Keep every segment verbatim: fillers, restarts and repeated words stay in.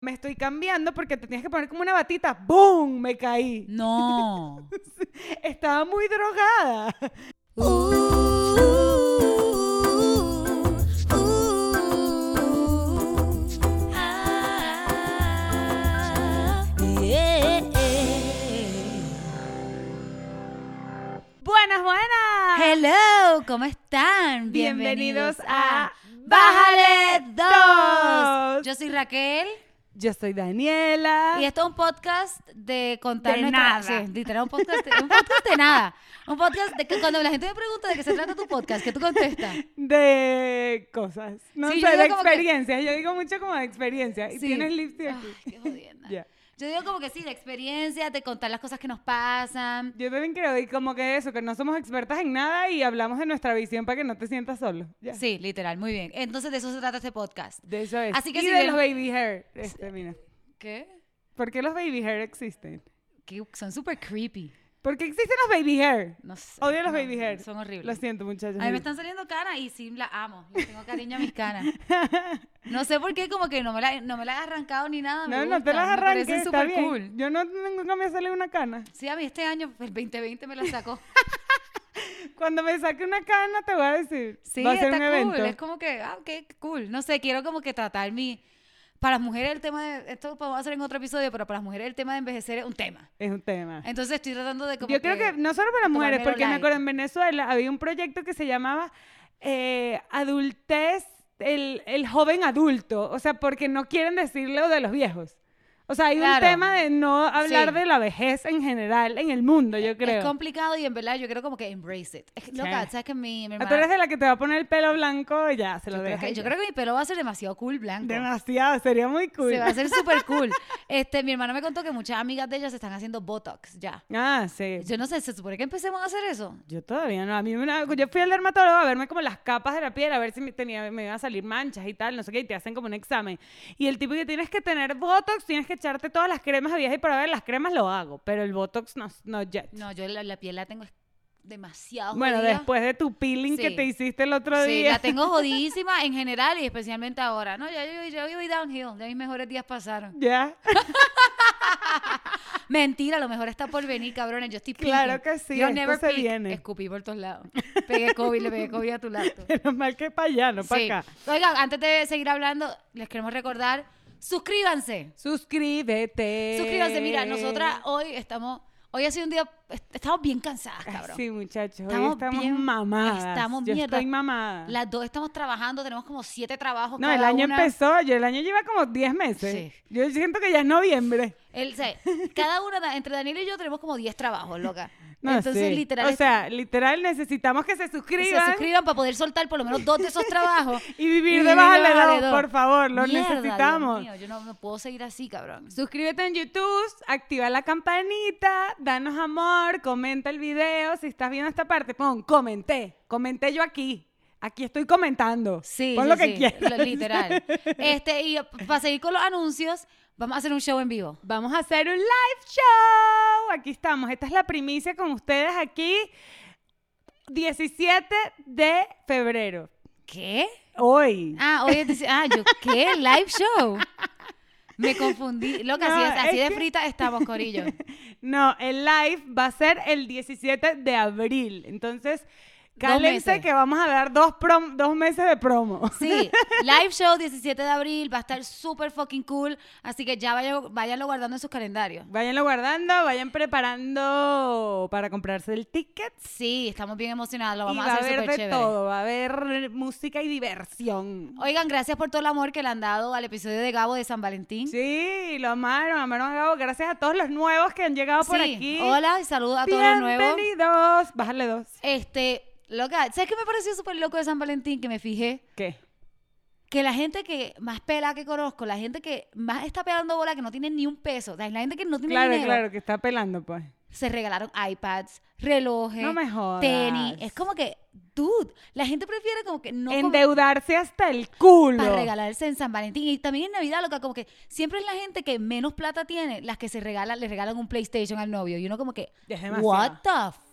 me estoy cambiando porque te tienes que poner como una batita. ¡Boom! Me caí. No. Estaba muy drogada. Uh, uh, uh, ah, yeah, yeah. Buenas, buenas. Hello, ¿cómo están? Bienvenidos a Bájale Dos. dos. Yo soy Raquel. Yo soy Daniela. Y esto es un podcast de contar De nuestra... nada. Sí, literal, un podcast, de, un podcast de nada. Un podcast de que cuando la gente me pregunta de qué se trata tu podcast, ¿qué tú contestas? De cosas. No Sí, sé, yo digo de como que- experiencias. Yo digo mucho como de experiencia. Y Sí. tienes lipstick aquí. Ay, qué jodienda. Ya. Yo digo como que sí, de experiencia, de contar las cosas que nos pasan. Yo también creo, y como que eso, que no somos expertas en nada y hablamos de nuestra visión para que no te sientas solo. Ya. Sí, literal, muy bien. Entonces de eso se trata este podcast. De eso es. Así que y si de bien- los baby hair. Este, mira. ¿Qué? ¿Por qué los baby hair existen? Que son súper creepy. ¿Por qué existen los baby hair? No sé. Odio los no, baby hair. Son horribles. Lo siento, muchachos. A mí me están saliendo canas y sí las amo. Les tengo cariño a mis canas. No sé por qué, como que no me las no me la he arrancado ni nada. me No, no te gustan, las me arranques, parecen está súper bien. cool. Yo no nunca me sale una cana. Sí, a mí este año, el veinte veinte me la sacó. Cuando me saque una cana te voy a decir. Sí, va a ser está un cool. evento. Es como que, ah, qué cool. No sé, quiero como que tratar mi... Para las mujeres el tema de... Esto lo podemos hacer en otro episodio, pero para las mujeres el tema de envejecer es un tema. Es un tema. Entonces estoy tratando de como Yo creo que no solo para las mujeres, tomármelo porque me light. acuerdo en Venezuela había un proyecto que se llamaba eh, Adultez, el, el joven adulto. O sea, porque no quieren decirlo de los viejos. O sea, hay Claro. un tema de no hablar Sí. de la vejez en general en el mundo, yo creo. Es complicado y en verdad yo creo como que embrace it. Es, loca, Sí. ¿sabes que mi, mi Ah, Tú hermana... eres de la que te va a poner el pelo blanco y ya, se lo Yo creo, deja. que, y yo ya. creo que mi pelo va a ser demasiado cool blanco. Demasiado, sería muy cool. Se va a hacer súper cool. Este, mi hermana me contó que muchas amigas de ella se están haciendo Botox ya. Ah, sí. Yo no sé, ¿se supone que empecemos a hacer eso? Yo todavía no. A mí una- yo fui al dermatólogo a verme como las capas de la piel, a ver si me, tenía, me iban a salir manchas y tal, no sé qué, y te hacen como un examen. Y el tipo que tienes que tener Botox, tienes que echarte todas las cremas a viaje y para ver, las cremas lo hago, pero el Botox no, no yet. No, yo la, la piel la tengo demasiado Bueno, jodida. después de tu peeling que Sí. te hiciste el otro Sí, día. la tengo jodidísima en general y especialmente ahora. No, ya yo, yo, yo voy downhill, ya mis mejores días pasaron. Ya, Mentira, lo mejor está por venir, cabrones. Yo estoy Claro peaking. que sí, Yo esto never se peak. viene. Escupí por todos lados. Pegué COVID, le pegué COVID a tu lado. menos mal que para allá, no para Sí. acá. Oigan, antes de seguir hablando, les queremos recordar, suscríbanse. Suscríbete. Suscríbanse. Mira, nosotras hoy estamos, hoy ha sido un día, est- estamos bien cansadas, Ay, cabrón. sí, muchachos, hoy Estamos estamos bien- mamadas. estamos Yo mierda. estoy mamada. Las dos estamos trabajando, tenemos como siete trabajos No, cada el año una. empezó, yo el año lleva como diez meses. Sí. Yo siento que ya es noviembre. El, o sea, cada una, da- entre Daniel y yo tenemos como diez trabajos, loca. No, Entonces, sí. literal, O sea, literal necesitamos que se se suscriban suscriban para poder soltar por lo menos dos de esos trabajos. y vivir y de vivir Bájale de Bájale dos, dos. por favor, lo Mierda, necesitamos. Dios mío, yo no, no puedo seguir así, cabrón. Suscríbete en YouTube, activa la campanita, danos amor, comenta el video. Si estás viendo esta parte, pon comenté. Comenté yo aquí. Aquí estoy comentando. Sí, Pon sí, lo que sí, quieras. lo- literal. Este, y para seguir con los anuncios, vamos a hacer un show en vivo. Vamos a hacer un live show. Aquí estamos. Esta es la primicia con ustedes aquí. diecisiete de febrero. ¿Qué? Hoy. Ah, hoy es dieci- ah, yo, ¿qué? Live show. Me confundí. Loca, No, así, es, así es de que- frita estamos, corillo. No, el live va a ser el diecisiete de abril. Entonces, cálense meses. que vamos a dar dos, prom- dos meses de promo. Sí, live show diecisiete de abril, va a estar súper fucking cool, así que ya vayan, váyanlo guardando en sus calendarios. Váyanlo guardando, vayan preparando para comprarse el ticket. Sí, estamos bien emocionados, lo Y vamos va a a hacer haber súper de chévere. todo, va a haber música y diversión. Oigan, gracias por todo el amor que le han dado al episodio de Gabo de San Valentín. Sí, lo amaron, amaron a Gabo. Gracias a todos los nuevos que han llegado por Sí, aquí. hola y saludos a todos los nuevos. Bienvenidos. Bájale dos. Este, loca, ¿sabes qué me pareció súper loco de San Valentín? Que me fijé ¿Qué? que la gente que más pela que conozco, la gente que más está pelando bola, que no tiene ni un peso, o sea, la gente que no tiene Claro, dinero, claro, que está pelando, pues. se regalaron iPads, relojes, No me jodas. tenis. Es como que, dude, la gente prefiere como que no... Endeudarse hasta el culo. Para regalarse en San Valentín. Y también en Navidad, loca, como que siempre es la gente que menos plata tiene las que se regalan, le regalan un PlayStation al novio. Y uno como que, Es demasiado. what the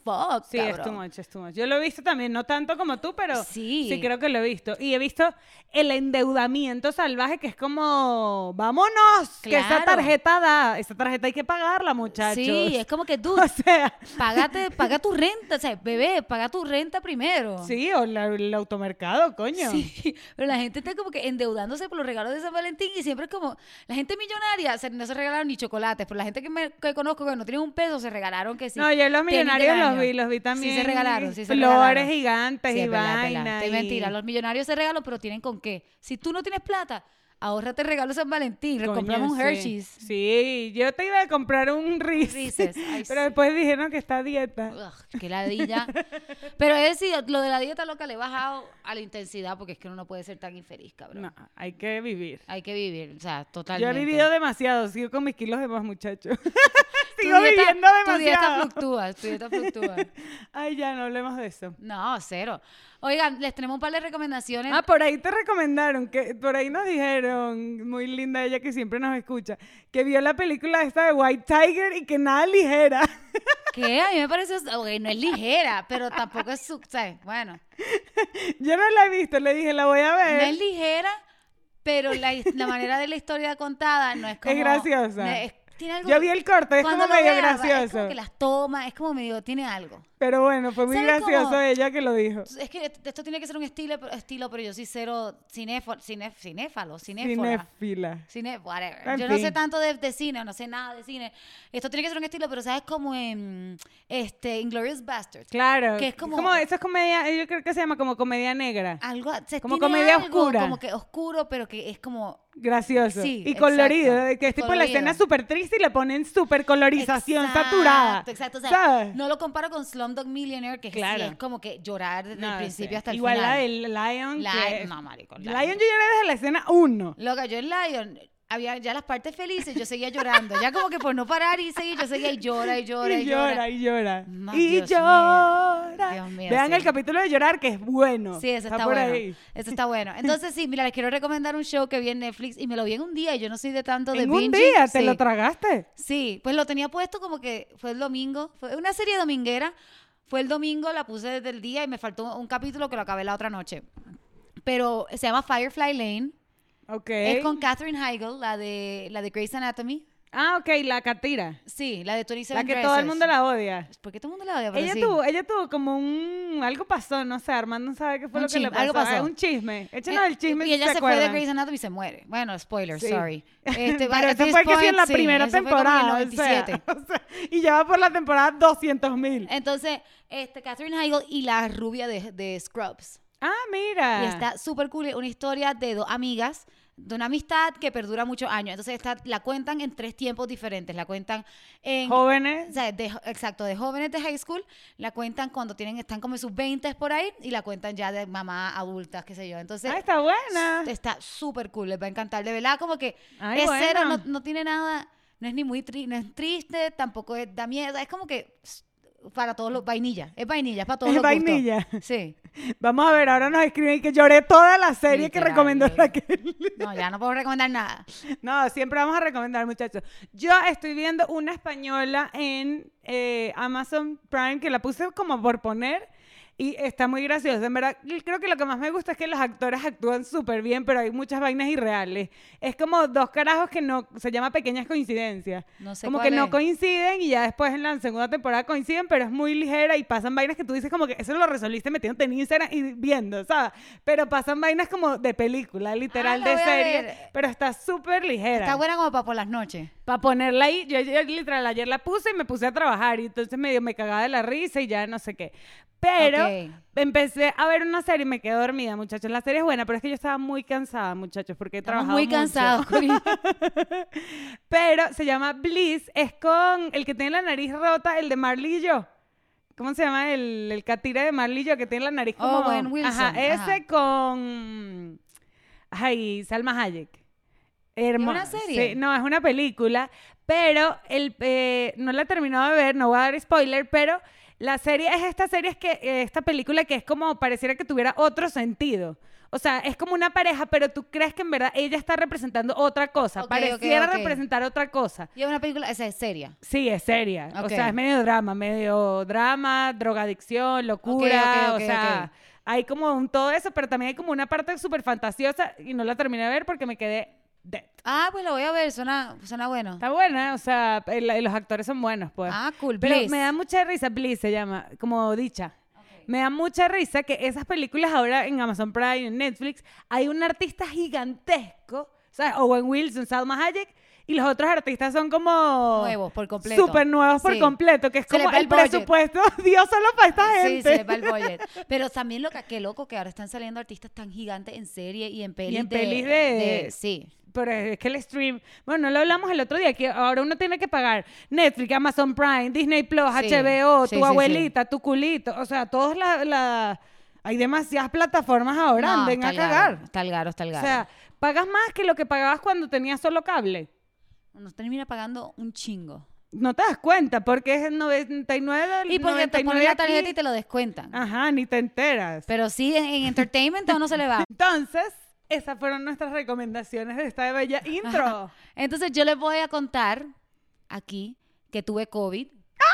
fuck, Sí, es cabrón. too much, es too much. Yo lo he visto también, no tanto como tú, pero Sí. sí creo que lo he visto. Y he visto el endeudamiento salvaje, que es como, vámonos, que esa Claro. tarjeta da, esa tarjeta hay que pagarla, muchachos. Sí, es como que, dude, O sea, págate, paga tu renta, o sea, bebé, paga tu renta primero. sí, o la- el automercado, coño. Sí, pero la gente está como que endeudándose por los regalos de San Valentín y siempre es como, la gente millonaria se- no se regalaron ni chocolates, pero la gente que, me, que conozco que no tienen un peso se regalaron que sí. No, yo los tenis del millonarios los año. vi, los vi también. Sí se regalaron, sí se Flores regalaron. gigantes Sí, y es verdad, es verdad. vainas. Es y- mentira, los millonarios se regalan, pero tienen con qué. Si tú no tienes plata, ahórrate el regalo de San Valentín, Coño, compramos un sí. Hershey's. Sí, yo te iba a comprar un Reese's, Reese's, ay, pero sí. después dijeron que está a dieta. Ugh, qué ladilla. Pero es decir, lo de la dieta loca le he bajado a la intensidad porque es que uno no puede ser tan infeliz, cabrón. No, hay que vivir. Hay que vivir, o sea, Yo totalmente. he vivido demasiado, sigo con mis kilos de más, muchachos. Tu Sigo dieta- viviendo Tu dieta demasiado. fluctúa, tu dieta fluctúa. Ay, ya, no hablemos de eso. No, cero. Oigan, les tenemos un par de recomendaciones. Ah, por ahí te recomendaron, que por ahí nos dijeron, muy linda ella que siempre nos escucha, que vio la película esta de White Tiger y que nada ligera. Que a mí me parece, ok, no es ligera, pero tampoco es, su- o sea, bueno, Yo no la he visto, le dije, la voy a no ver. es ligera, pero la, la manera de la historia contada no es como... graciosa. no es- tiene algo, Yo vi el corte, es cuando como lo medio veas, Es gracioso. como que las toma, es como medio, tiene algo. Pero bueno, fue muy ¿Sabes gracioso cómo? ella que lo dijo. Es que esto esto tiene que ser un estilo, estilo pero yo soy cero cinéfalo, ciné, cinéfalo, cinéfala. Cinéfila. Cine, whatever. En Yo no fin. sé tanto de, de cine, no sé nada de cine. Esto tiene que ser un estilo, pero sabes como en este Inglourious Basterds. Claro. Que es como- Eso es comedia, yo creo que se llama como comedia negra. Algo, o sea, Como tiene comedia algo oscura. Como que oscuro, pero que es como Gracioso. Sí, y colorido. exacto. Que es tipo la Colorido. escena súper triste y le ponen súper colorización Exacto, saturada. Exacto, o sea, ¿sabes? no lo comparo con Slumdog Millionaire, que sí Claro. es como que llorar desde No, el principio sí. hasta el Igual final. la del Lion. La- que- no, marico, Lion. Lion. yo lloré desde la escena uno. Loca, yo en Lion había ya las partes felices, yo seguía llorando. Ya como que por no parar y seguir, yo seguía y llora y llora y, Y llora, y llora. Ma- y Dios mío. llora. Dios mío, Vean sí. el capítulo de llorar, que es bueno. Sí, eso está, por bueno. ahí. Eso está bueno. Entonces, sí, mira, les quiero recomendar un show que vi en Netflix y me lo vi en un día y yo no soy de tanto de En un binging. día, ¿te Sí. lo tragaste? Sí, pues lo tenía puesto como que fue el domingo. Fue una serie dominguera. Fue el domingo, la puse desde el día y me faltó un capítulo que lo acabé la otra noche. Pero se llama Firefly Lane. Ok. Es con Katherine Heigl, la de, la de Grey's Anatomy. Ah, ok, la Catira. Sí, la de veintisiete La que todo el Dresses. mundo la odia. ¿Por qué todo el mundo la odia? Pero Ella sí. tuvo, ella tuvo como un... Algo pasó, no sé, Armando sabe qué fue Un lo que le chisme, pasó. algo pasó. Ah, un chisme. Échenos Eh, el chisme y si ella se se, fue de acuerdan. Grey's Anatomy y se muere. Bueno, spoiler, Sí. sorry. Este, Pero at eso this fue que sí en point, la sí, primera eso fue como en el temporada. noventa y siete. O sea, o sea, y ya va por la temporada doscientos mil. Entonces, este, Katherine Heigl y la rubia de, de Scrubs. Ah, mira. Y está súper cool. Una historia de dos amigas, de una amistad que perdura muchos años. Entonces, esta, la cuentan en tres tiempos diferentes. La cuentan en... Jóvenes. O sea, de- exacto, de jóvenes de high school, la cuentan cuando tienen, están como en sus veinte por ahí, y la cuentan ya de mamá adultas, qué sé yo. Entonces, Ah, está buena. está súper cool, les va a encantar. De verdad, como que Ay, es bueno. cero, no, no tiene nada, no es ni muy tri- no es triste, tampoco es, da miedo, es como que s- para todos los, vainilla, es vainilla, es para todos Es los gustos. vainilla. Sí. Vamos a ver, ahora nos escriben que lloré toda la serie que Literal, recomendó eh. Raquel. No, ya no puedo recomendar nada. No, siempre vamos a recomendar, muchachos. Yo estoy viendo una española en eh, Amazon Prime que la puse como por poner y está muy graciosa. En verdad, creo que lo que más me gusta es que los actores actúan súper bien, pero hay muchas vainas irreales. Es como dos carajos que no, se llama Pequeñas Coincidencias. No sé Como cuál que no es. coinciden y ya después en la segunda temporada coinciden, pero es muy ligera y pasan vainas que tú dices como que eso lo resolviste metiéndote en Instagram y viendo, ¿sabes? Pero pasan vainas como de película, literal, Ah, la de voy a serie, ver. pero está súper ligera. Está buena como para por las noches. Para ponerla ahí, yo, yo literal ayer la puse y me puse a trabajar y entonces medio me cagaba de la risa y ya no sé qué. Pero Ok. empecé a ver una serie y me quedé dormida, muchachos. La serie es buena, pero es que yo estaba muy cansada, muchachos, porque he Estamos trabajado muy mucho. cansados, Cori. Pero se llama Bliss, es con el que tiene la nariz rota, el de Marley y yo. ¿Cómo se llama? El, el catire de Marley y yo, que tiene la nariz como... Owen Wilson, Ajá, ese ajá. con... Ay, Salma Hayek. Hermosa. una serie? Sí, no, es una película, pero el, eh, no la he terminado de ver, no voy a dar spoiler, pero la serie es esta serie, es que, eh, esta película que es como pareciera que tuviera otro sentido. O sea, es como una pareja, pero tú crees que en verdad ella está representando otra cosa. Ok, Pareciera ok, ok. representar otra cosa. Y es una película, esa es seria. Sí, es seria. O Ok. sea, es medio drama, medio drama, drogadicción, locura. Ok, ok, ok, o sea, ok. hay como un todo eso, pero también hay como una parte súper fantasiosa y no la terminé de ver porque me quedé dead. Ah, pues lo voy a ver, suena, suena bueno. Está buena, o sea, el- los actores son buenos, pues. Ah, cool, Pero Bliss. me da mucha risa, Bliss se llama, como dicha. Me da mucha risa que esas películas ahora en Amazon Prime, en Netflix, hay un artista gigantesco, ¿sabes? Owen Wilson, Salma Hayek, y los otros artistas son como... Nuevos, por completo. Súper nuevos por Sí. completo, que es Se les como va el el budget. presupuesto dio solo para esta Sí, gente. se les va el budget. Pero también lo que, qué loco que ahora están saliendo artistas tan gigantes en serie y en pelis en de, pelis de- Sí. Pero es que el stream, bueno, no lo hablamos el otro día, que ahora uno tiene que pagar Netflix, Amazon Prime, Disney Plus, Sí, H B O, sí, tu sí, abuelita, tu culito, o sea, todos la, la... Hay demasiadas plataformas ahora, No, anden está a el cagar. garo, está el garo, está el O garo. sea, pagas más que lo que pagabas cuando tenías solo cable. Uno termina pagando un chingo. No te das cuenta, porque es el noventa y nueve del Y porque te noventa y ponen nueve la tarjeta aquí. y te lo descuentan. Ajá, ni te enteras. Pero sí, en, en entertainment a uno se le va. Entonces, esas fueron nuestras recomendaciones de esta bella intro. Ajá. Entonces yo les voy a contar aquí que tuve COVID.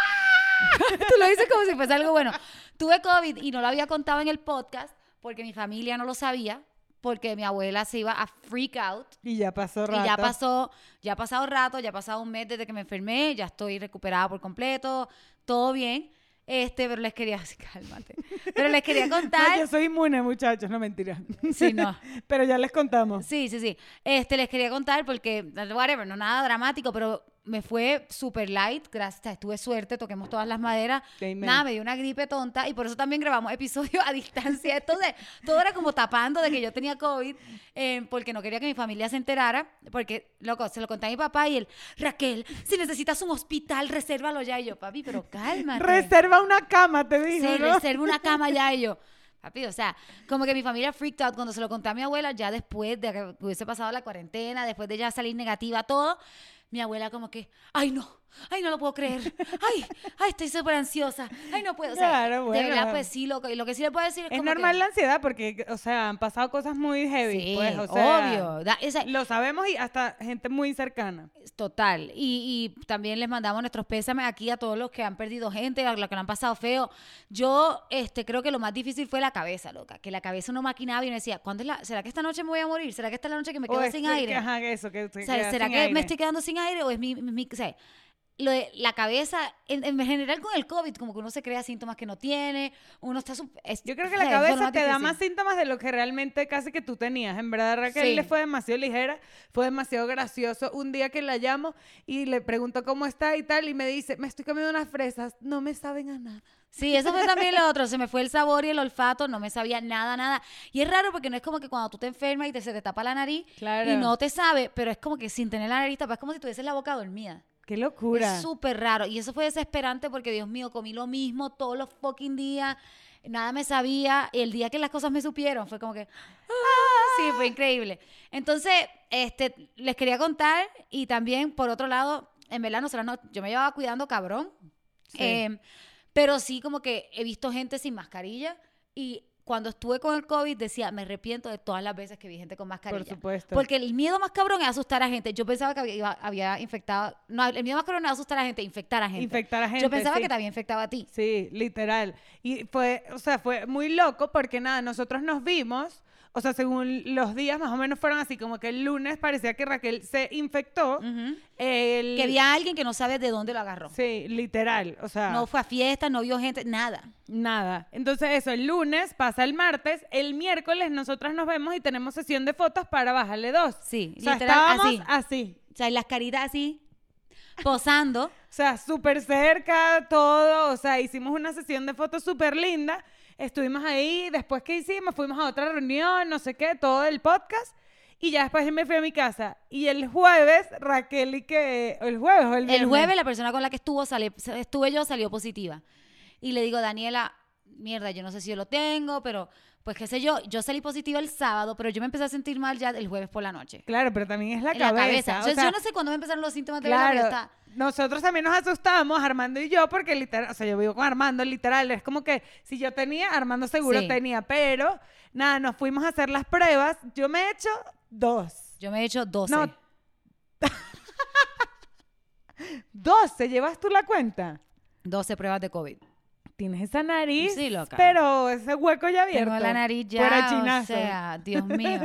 Tú lo dices como si fuese algo bueno. Tuve COVID y no lo había contado en el podcast porque mi familia no lo sabía, porque mi abuela se iba a freak out. Y ya pasó rato. Y ya pasó, ya ha pasado rato, ya ha pasado un mes desde que me enfermé, ya estoy recuperada por completo, todo bien. Este, pero les quería, cálmate. Pero les quería No, contar. yo soy inmune, muchachos, no mentira. Sí, no. Pero ya les contamos. Sí, sí, sí. Este, les quería contar porque, whatever, no nada dramático, pero me fue super light, gracias, tuve suerte, toquemos todas las maderas. Amen. Nada, me dio una gripe tonta y por eso también grabamos episodios a distancia. Entonces, todo era como tapando de que yo tenía COVID, eh, porque no quería que mi familia se enterara, porque, loco, se lo conté a mi papá y él, Raquel, si necesitas un hospital, resérvalo ya. Y yo, papi, pero cálmate. Reserva una cama, te dijo, Sí, ¿no? reserva una cama ya. Y yo, papi, o sea, como que mi familia freaked out cuando se lo conté a mi abuela, ya después de que hubiese pasado la cuarentena, después de ya salir negativa, todo. Mi abuela como que, ay no, ay no lo puedo creer, ay, ay estoy súper ansiosa, ay no puedo, o sea, Claro, de bueno. verdad pues sí, lo, que- lo que sí le puedo decir es, Es como normal que, la ansiedad porque, o sea, han pasado cosas muy heavy, sí, pues, o sea, obvio, da- esa- lo sabemos y hasta gente muy cercana. total, y, y también les mandamos nuestros pésames aquí a todos los que han perdido gente, a los que lo han pasado feo. Yo este, creo que lo más difícil fue la cabeza, loca, que la cabeza no maquinaba y uno decía, ¿cuándo es la, ¿será que esta noche me voy a morir? ¿Será que esta es la noche que me quedo O es sin que- aire? que, ajá, eso, que se O sea, queda ¿será sin que aire. me estoy quedando sin aire o es mi, mi- mi- o sea, lo de la cabeza, en, en general con el COVID, como que uno se crea síntomas que no tiene, uno está... sup- es- Yo creo que o la sea, eso es lo cabeza más te da difícil. más síntomas de lo que realmente casi que tú tenías. En verdad, Raquel Sí. le fue demasiado ligera, fue demasiado gracioso. Un día que la llamo y le pregunto cómo está y tal, y me dice, me estoy comiendo unas fresas, no me saben a nada. Sí, eso fue también lo otro, se me fue el sabor y el olfato, no me sabía nada, nada. Y es raro porque no es como que cuando tú te enfermas y te, se te tapa la nariz Claro. y no te sabe, pero es como que sin tener la nariz tapada, es como si tuvieses la boca dormida. Qué locura. Es súper raro. Y eso fue desesperante porque, Dios mío, comí lo mismo todos los fucking días. Nada me sabía. Y el día que las cosas me supieron fue como que... ¡ah! Sí, fue increíble. Entonces, este, les quería contar. Y también, por otro lado, en verdad, nosotros no, yo me llevaba cuidando cabrón. Sí. Eh, pero sí, como que he visto gente sin mascarilla. Y cuando estuve con el COVID, decía, me arrepiento de todas las veces que vi gente con mascarilla. Por supuesto. Porque el miedo más cabrón es asustar a gente. Yo pensaba que había, iba- había infectado... No, el miedo más cabrón es asustar a gente, infectar a gente. Infectar a gente, Yo pensaba sí. que te había infectado a ti. Sí, literal. Y fue, o sea, fue muy loco porque nada, nosotros nos vimos, o sea, según los días más o menos fueron así, como que el lunes parecía que Raquel se infectó. Ujú. el, Que vi a alguien que no sabe de dónde lo agarró. Sí, literal, o sea, No fue a fiesta, no vio gente, nada. nada. Entonces eso, el lunes pasa el martes, el miércoles nosotras nos vemos y tenemos sesión de fotos para bajarle dos. Sí, O sea, literal, estábamos así. así. O sea, y las caritas así, posando. O sea, súper cerca, todo. O sea, hicimos una sesión de fotos súper linda. Estuvimos ahí. Después que hicimos, fuimos a otra reunión, no sé qué, todo el podcast. Y ya después me fui a mi casa. Y el jueves, Raquel y que... El jueves o el viernes. El jueves la persona con la que estuvo sale- estuve yo salió positiva. Y le digo, Daniela, mierda, yo no sé si yo lo tengo, pero pues qué sé yo. Yo salí positiva el sábado, pero yo me empecé a sentir mal ya el jueves por la noche. Claro, pero también es la En la cabeza. cabeza. o Yo, sea, yo no sé cuándo me empezaron los síntomas de claro, verdad, pero está... nosotros también nos asustamos, Armando y yo, porque literal, o sea, yo vivo con Armando, literal, es como que si yo tenía, Armando seguro Sí. tenía, pero nada, nos fuimos a hacer las pruebas, yo me he hecho dos. Yo me he hecho doce. No. doce, ¿llevas tú la cuenta? doce pruebas de COVID. Tienes esa nariz, Sí, loca. pero ese hueco ya abierto. Tengo la nariz ya, Fuera o chinazo. sea, Dios mío.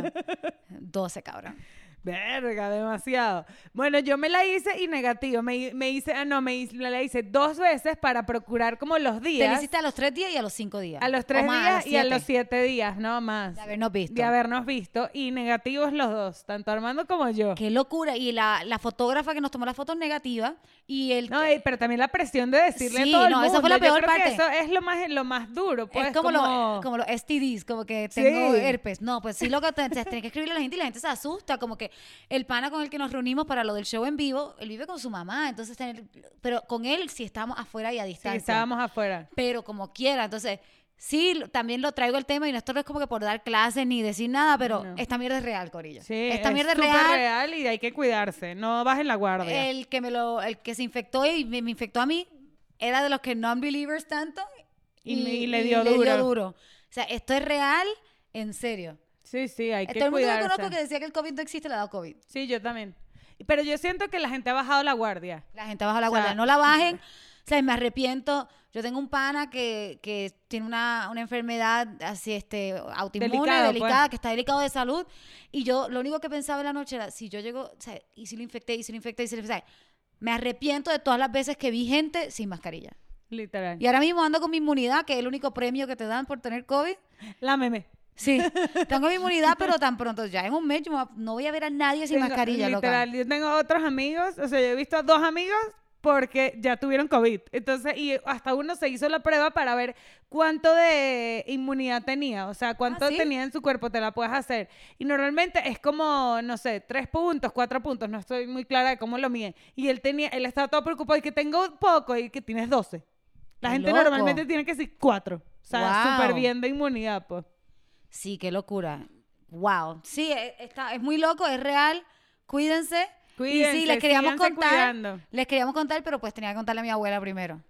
doce, cabrón. Verga, demasiado. Bueno, yo me la hice y negativo. Me, me hice, ah, no, me, hice- me la hice dos veces para procurar como los Te días. lo hiciste a los tres días y a los cinco días. A los O tres más, días y a siete. los siete días, no más. De habernos visto. De habernos visto. Y negativos los dos, tanto Armando como yo. Qué locura. Y la, la fotógrafa que nos tomó las fotos negativas y el... No, y- pero también la presión de decirle Sí, a todo el no, mundo. esa fue la Yo peor creo que parte. eso es lo más, lo más duro, pues. es como, Lo, como los S T Ds, como que tengo Sí. herpes. No, pues sí, lo que te, te- tenés que escribirle a la gente y la gente se asusta. Como que el pana con el que nos reunimos para lo del show en vivo, él vive con su mamá, entonces, tener- pero con él sí estábamos afuera y a Sí, distancia. estábamos afuera. Pero como quiera, entonces, sí, lo- también lo traigo el tema y no esto no es como que por dar clases ni decir nada, pero No. esta mierda es real, Corillo. Sí, esta es mierda es súper real. real y hay que cuidarse. No bajen la guardia. El que me lo, el que se infectó y me, me infectó a mí era de los que non-believers tanto Y me- y le dio duro. O sea, esto es real, en serio. Sí, sí, hay que Todo el mundo que cuidarse. conozco que decía que el COVID no existe le ha dado COVID. Sí, yo también. Pero yo siento que la gente ha bajado la guardia. La gente baja la O sea, guardia. No la bajen. O sea, me arrepiento. Yo tengo un pana que, que tiene una, una enfermedad así, este, autoinmune, Delicado, delicada, pues. que está delicado de salud. Y yo lo único que pensaba en la noche era, si yo llego, o sea, y si lo infecté, y si lo infecté, y si lo infecté. Me arrepiento de todas las veces que vi gente sin mascarilla. Literal. Y ahora mismo ando con mi inmunidad, que es el único premio que te dan por tener COVID. La meme. Sí, tengo mi inmunidad, pero tan pronto, ya en un mes, yo me voy a- no voy a ver a nadie sin Tengo- mascarilla, loca. Literal, yo tengo otros amigos, o sea, yo he visto a dos amigos porque ya tuvieron COVID. Entonces, y hasta uno se hizo la prueba para ver cuánto de inmunidad tenía, o sea, cuánto ¿Ah, sí? tenía en su cuerpo, te la puedes hacer. Y normalmente es como, no sé, tres puntos, cuatro puntos, no estoy muy clara de cómo lo miden. Y él tenía, él estaba todo preocupado y que tengo poco y que tienes doce. La ¡Qué gente loco! normalmente tiene que decir cuatro. O sea, Wow. súper bien de inmunidad, pues. Sí, qué locura. Wow. Sí, e- está, es muy loco, es real. Cuídense. Cuídense, y sí, les queríamos síganse contar. cuidando. Les queríamos contar, pero pues tenía que contarle a mi abuela primero.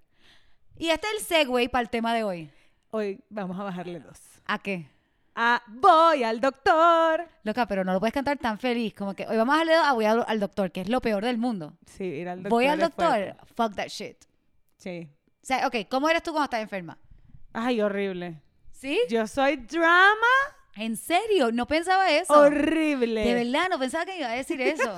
Y este es el segue para el tema de hoy. Hoy vamos a bajarle dos. ¿A qué? Ah, voy al doctor. Loca, pero no lo puedes cantar tan feliz. Como que hoy vamos a darle a voy al, al doctor, que es lo peor del mundo. Sí, ir al doctor. Voy al es doctor. fuerte. Fuck that shit. Sí. O sea, ok, ¿cómo eres tú cuando estás enferma? Ay, horrible. ¿Sí? Yo soy drama ¿En serio? No pensaba eso. horrible. De verdad, no pensaba que me iba a decir eso.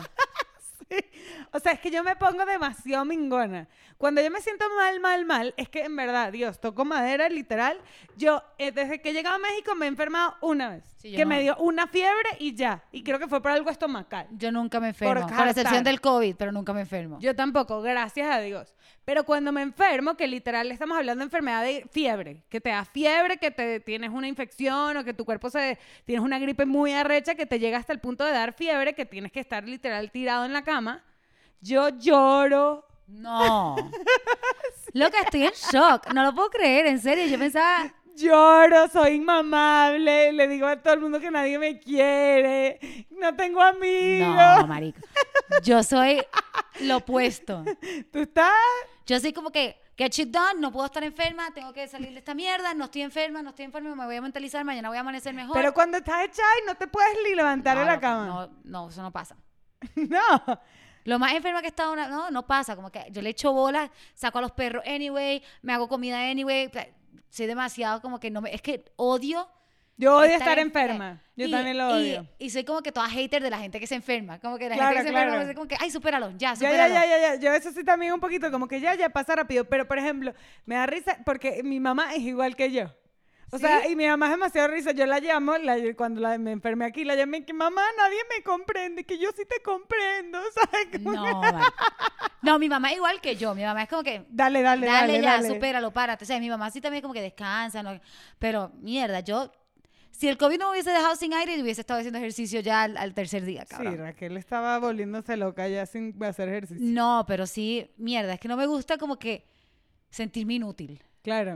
O sea, es que yo me pongo demasiado mingona. Cuando yo me siento mal, mal, mal, es que en verdad, Dios, toco madera, literal. Yo, eh, desde que he llegado a México, me he enfermado una vez. Sí, yo que no. me dio una fiebre y ya. Y creo que fue por algo estomacal. Yo nunca me enfermo. Por Con excepción hartar. del COVID, pero nunca me enfermo. Yo tampoco, gracias a Dios. Pero cuando me enfermo, que literal estamos hablando de enfermedad de fiebre, que te da fiebre, que te tienes una infección o que tu cuerpo se tienes una gripe muy arrecha que te llega hasta el punto de dar fiebre, que tienes que estar literal tirado en la cama. Yo lloro. No. Loca, estoy en shock. No lo puedo creer, en serio. Yo pensaba, Lloro, soy inmamable, le digo a todo el mundo que nadie me quiere, no tengo amigos. no, marico. Yo soy lo opuesto. Tú estás, Yo soy como que, get shit done, no puedo estar enferma, tengo que salir de esta mierda, no estoy enferma, no estoy enferma, me voy a mentalizar, mañana voy a amanecer mejor. pero cuando estás hecha y no te puedes ni levantar no, de la no, cama. No, no, eso no pasa. No. Lo más enferma que he estado, una- no, no pasa. Como que yo le echo bolas, saco a los perros anyway, me hago comida anyway. o sea, Soy demasiado como que no me... Es que odio... Yo odio estar estar en- enferma. Yo y- también lo y- odio. Y, soy como que toda hater de la gente que se enferma. Como que la Claro, gente que se claro. enferma, soy como que, ay, supéralo, ya, Ya, supéralo. ya, ya, ya, ya. Yo eso sí también un poquito, como que ya, ya pasa rápido. Pero, por ejemplo, me da risa porque mi mamá es igual que yo. O ¿Sí? sea, y mi mamá es demasiado risa. Yo la llamo, la- cuando la- me enfermé aquí, la llamé que mamá, nadie me comprende, que yo sí te comprendo, ¿sabes? Como No, man. No, mi mamá es igual que yo. Mi mamá es como que, Dale, dale, dale, dale, ya, dale. supéralo, párate. O sea, mi mamá sí también es como que descansa. ¿no? Pero, mierda, yo... Si el COVID no me hubiese dejado sin aire, hubiese estado haciendo ejercicio ya al, al tercer día, Sí, cabrón. Raquel estaba volviéndose loca ya sin hacer ejercicio. No, pero sí, mierda, es que no me gusta como que sentirme inútil. Claro.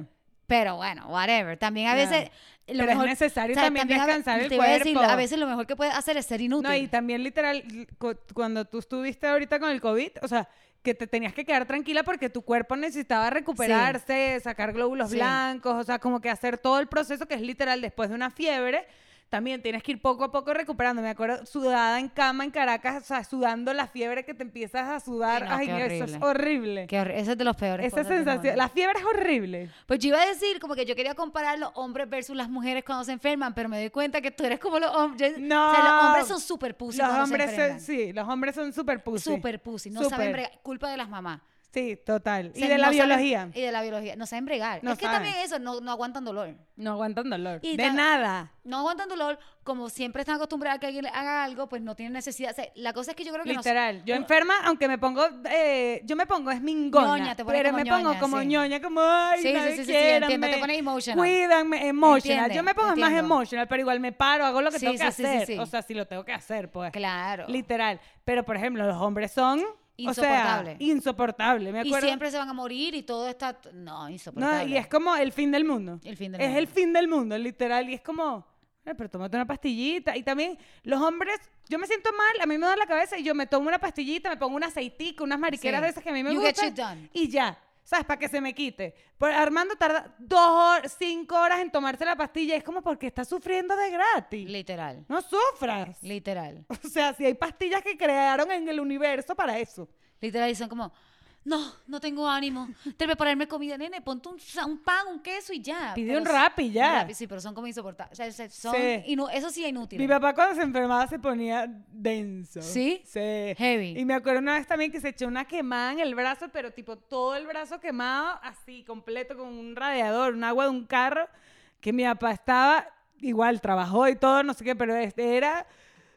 Pero bueno, whatever. También a No. veces... Lo Pero mejor, es necesario o sea, también a- descansar el te iba a decir, cuerpo. a veces lo mejor que puedes hacer es ser inútil. No, y también literal, cu- cuando tú estuviste ahorita con el COVID, o sea, que te tenías que quedar tranquila porque tu cuerpo necesitaba recuperarse, sacar glóbulos Sí. blancos, o sea, como que hacer todo el proceso que es literal después de una fiebre. También tienes que ir poco a poco recuperando. Me acuerdo sudada en cama en Caracas, o sea, sudando la fiebre que te empiezas a sudar. Sí, no, Ay, qué Dios, eso es horrible. horrible. Qué horrible. Ese es de los peores. Esa cosas del sensación, mundo. la fiebre es horrible. Pues yo iba a decir como que yo quería comparar los hombres versus las mujeres cuando se enferman, pero me doy cuenta que tú eres como los hombres. No. O sea, los hombres son super pussy Los cuando hombres, se son- enferman. sí, los hombres son super pussy. Super pussy. No Súper. saben bregar. Culpa de las mamás. Sí, total. O sea, y de la no saben- biología. y de la biología. No saben bregar. No es que saben. también eso, no, no aguantan dolor. No aguantan dolor. Y de ta- nada. No aguantan dolor, como siempre están acostumbrados a que alguien le haga algo, pues no tienen necesidad. O sea, la cosa es que yo creo que nos- Literal. Yo uno- enferma, aunque me pongo, eh, yo me pongo es mingona. Ñoña, te pones pero como me pongo ñoña, como sí. ñoña, como ay, Sí, sí, nadie sí, sí, sí, quiérame, entiendo, te pones emotional. Cuídanme, emotional. Entiende, yo me pongo más entiendo. emotional, pero igual me paro, hago lo que Sí, tengo que sí, sí, sí, hacer. sí. O sea, si lo tengo que hacer, pues. Claro. Literal. Pero, por ejemplo, los hombres son... Insoportable. O sea, insoportable. Me Y acuerdo. siempre se van a morir y todo está... No, No, insoportable. y es como el fin del mundo. El fin del es mundo. el fin del mundo, literal. Y es como, "Eh, pero tómate una pastillita". Y también los hombres, yo me siento mal, a mí me da la cabeza y yo me tomo una pastillita, me pongo un aceitico, unas mariqueras Sí. de esas que a mí me You get gustan. shit done. Y ya, ¿sabes? Para que se me quite. Pero Armando tarda dos horas, cinco horas en tomarse la pastilla. Es como porque está sufriendo de gratis. Literal. No sufras. Literal. O sea, si hay pastillas que crearon en el universo para eso. Literal. Y son como... No, no tengo ánimo. Te prepararme comida, nene. Ponte un, un pan, un queso y ya. Pide Pero un s- rap y ya. Rap, sí, pero son como insoportables. O sea, se- son Sí. inu- eso sí es inútil. Mi papá cuando se enfermaba se ponía denso. ¿Sí? Sí. Heavy. Y me acuerdo una vez también que se echó una quemada en el brazo, pero tipo todo el brazo quemado, así, completo, con un radiador, un agua de un carro, que mi papá estaba, igual, trabajó y todo, no sé qué, pero este era...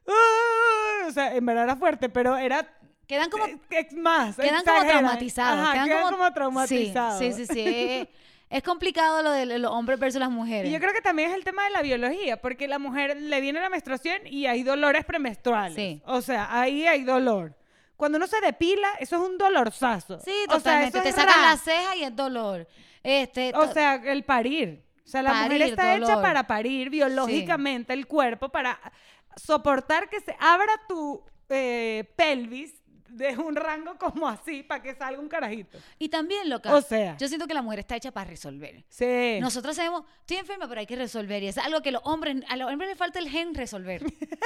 ¡ah! O sea, en verdad era fuerte, pero era... Quedan como... eh, eh, más, Quedan como exageran. traumatizados. Ajá, quedan, quedan como, como traumatizados. Sí, sí, sí. sí. Es, es complicado lo de los hombres versus las mujeres. Y yo creo que también es el tema de la biología, porque la mujer le viene la menstruación y hay dolores premenstruales. Sí. O sea, ahí hay dolor. Cuando uno se depila, eso es un dolorzazo. Sí, O sea, totalmente. eso Te es sacan ra. la ceja y es dolor. Este, O to- sea, el parir. O sea, la mujer Parir, está hecha dolor. para parir biológicamente el cuerpo, para soportar que se abra tu eh, pelvis de un rango como así, para que salga un carajito. y también, loca, O sea. yo siento que la mujer está hecha para resolver. Sí. Nosotros sabemos, estoy enferma, pero hay que resolver. Y es algo que los hombres, a los hombres les falta el gen resolver.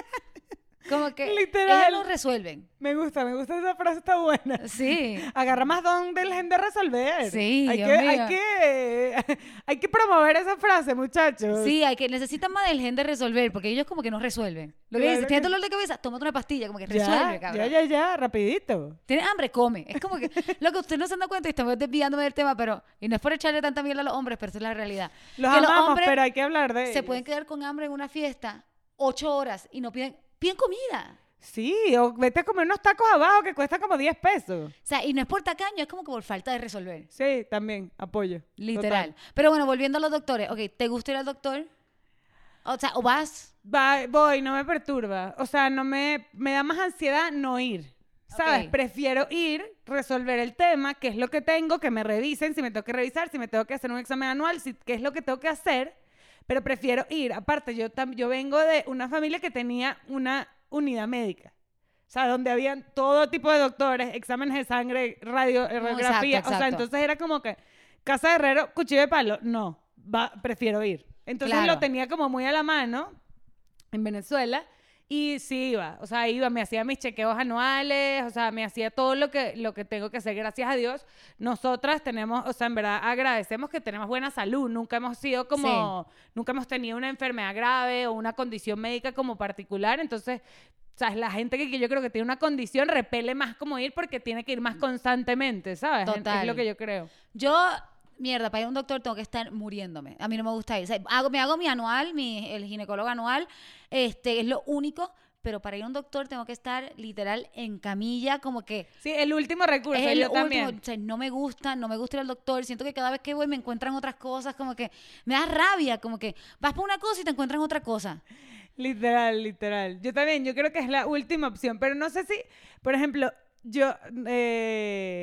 Como que Literal. ellos lo resuelven. Me gusta, me gusta esa frase, está buena. Sí. Agarra más don del gen de resolver. Sí, hay Dios que, mío. hay que hay que promover esa frase, muchachos. Sí, hay que, necesitan más del gen de resolver, porque ellos como que no resuelven. Lo que Claro dicen, tienes que- dolor de cabeza, tómate una pastilla, como que ya, resuelve, ya, cabrón. ya, ya, rapidito. Tienes hambre, come. Es como que, lo que usted no se da cuenta y estamos desviándome del tema, pero, y no es por echarle tanta mierda a los hombres, pero esa es la realidad. Los que los amamos, hombres pero hay que hablar de se ellos. pueden quedar con hambre en una fiesta ocho horas y no piden, piden comida. Sí, o vete a comer unos tacos abajo que cuesta como diez pesos. O sea, y no es por tacaño, es como que por falta de resolver. Sí, también, apoyo. Literal. Total. Pero bueno, volviendo a los doctores. Ok, ¿te gusta ir al doctor? O sea, o vas. Va- voy, no me perturba. O sea, no me, me da más ansiedad no ir. ¿Sabes? Ok. Prefiero ir, resolver el tema, qué es lo que tengo, que me revisen, si me tengo que revisar, si me tengo que hacer un examen anual, si, qué es lo que tengo que hacer, pero prefiero ir. Aparte, yo, tam- yo vengo de una familia que tenía una unidad médica. O sea, donde habían todo tipo de doctores, exámenes de sangre, radiografía. exacto, O sea, exacto. entonces era como que, casa de herrero, cuchillo de palo. No, va, prefiero ir. Entonces Claro. lo tenía como muy a la mano en Venezuela y sí iba, o sea, iba, me hacía mis chequeos anuales, o sea, me hacía todo lo que, lo que tengo que hacer, gracias a Dios. Nosotras tenemos, o sea, en verdad agradecemos que tenemos buena salud, nunca hemos sido como, nunca hemos tenido una enfermedad grave o una condición médica como particular, entonces, ¿sabes? La gente que, que yo creo que tiene una condición repele más como ir porque tiene que ir más constantemente, ¿sabes? Es- Total. Es lo que yo creo. Yo, mierda, para ir a un doctor tengo que estar muriéndome. A mí no me gusta ir. O sea, hago, me hago mi anual, mi, el ginecólogo anual, este, es lo único, pero para ir a un doctor tengo que estar literal en camilla, como que Sí, el último recurso, es el yo último. también. O sea, no me gusta, no me gusta ir al doctor. Siento que cada vez que voy me encuentran otras cosas, como que me da rabia, como que vas por una cosa y te encuentran otra cosa. Literal, literal. Yo también, yo creo que es la última opción, pero no sé si, por ejemplo, yo, eh,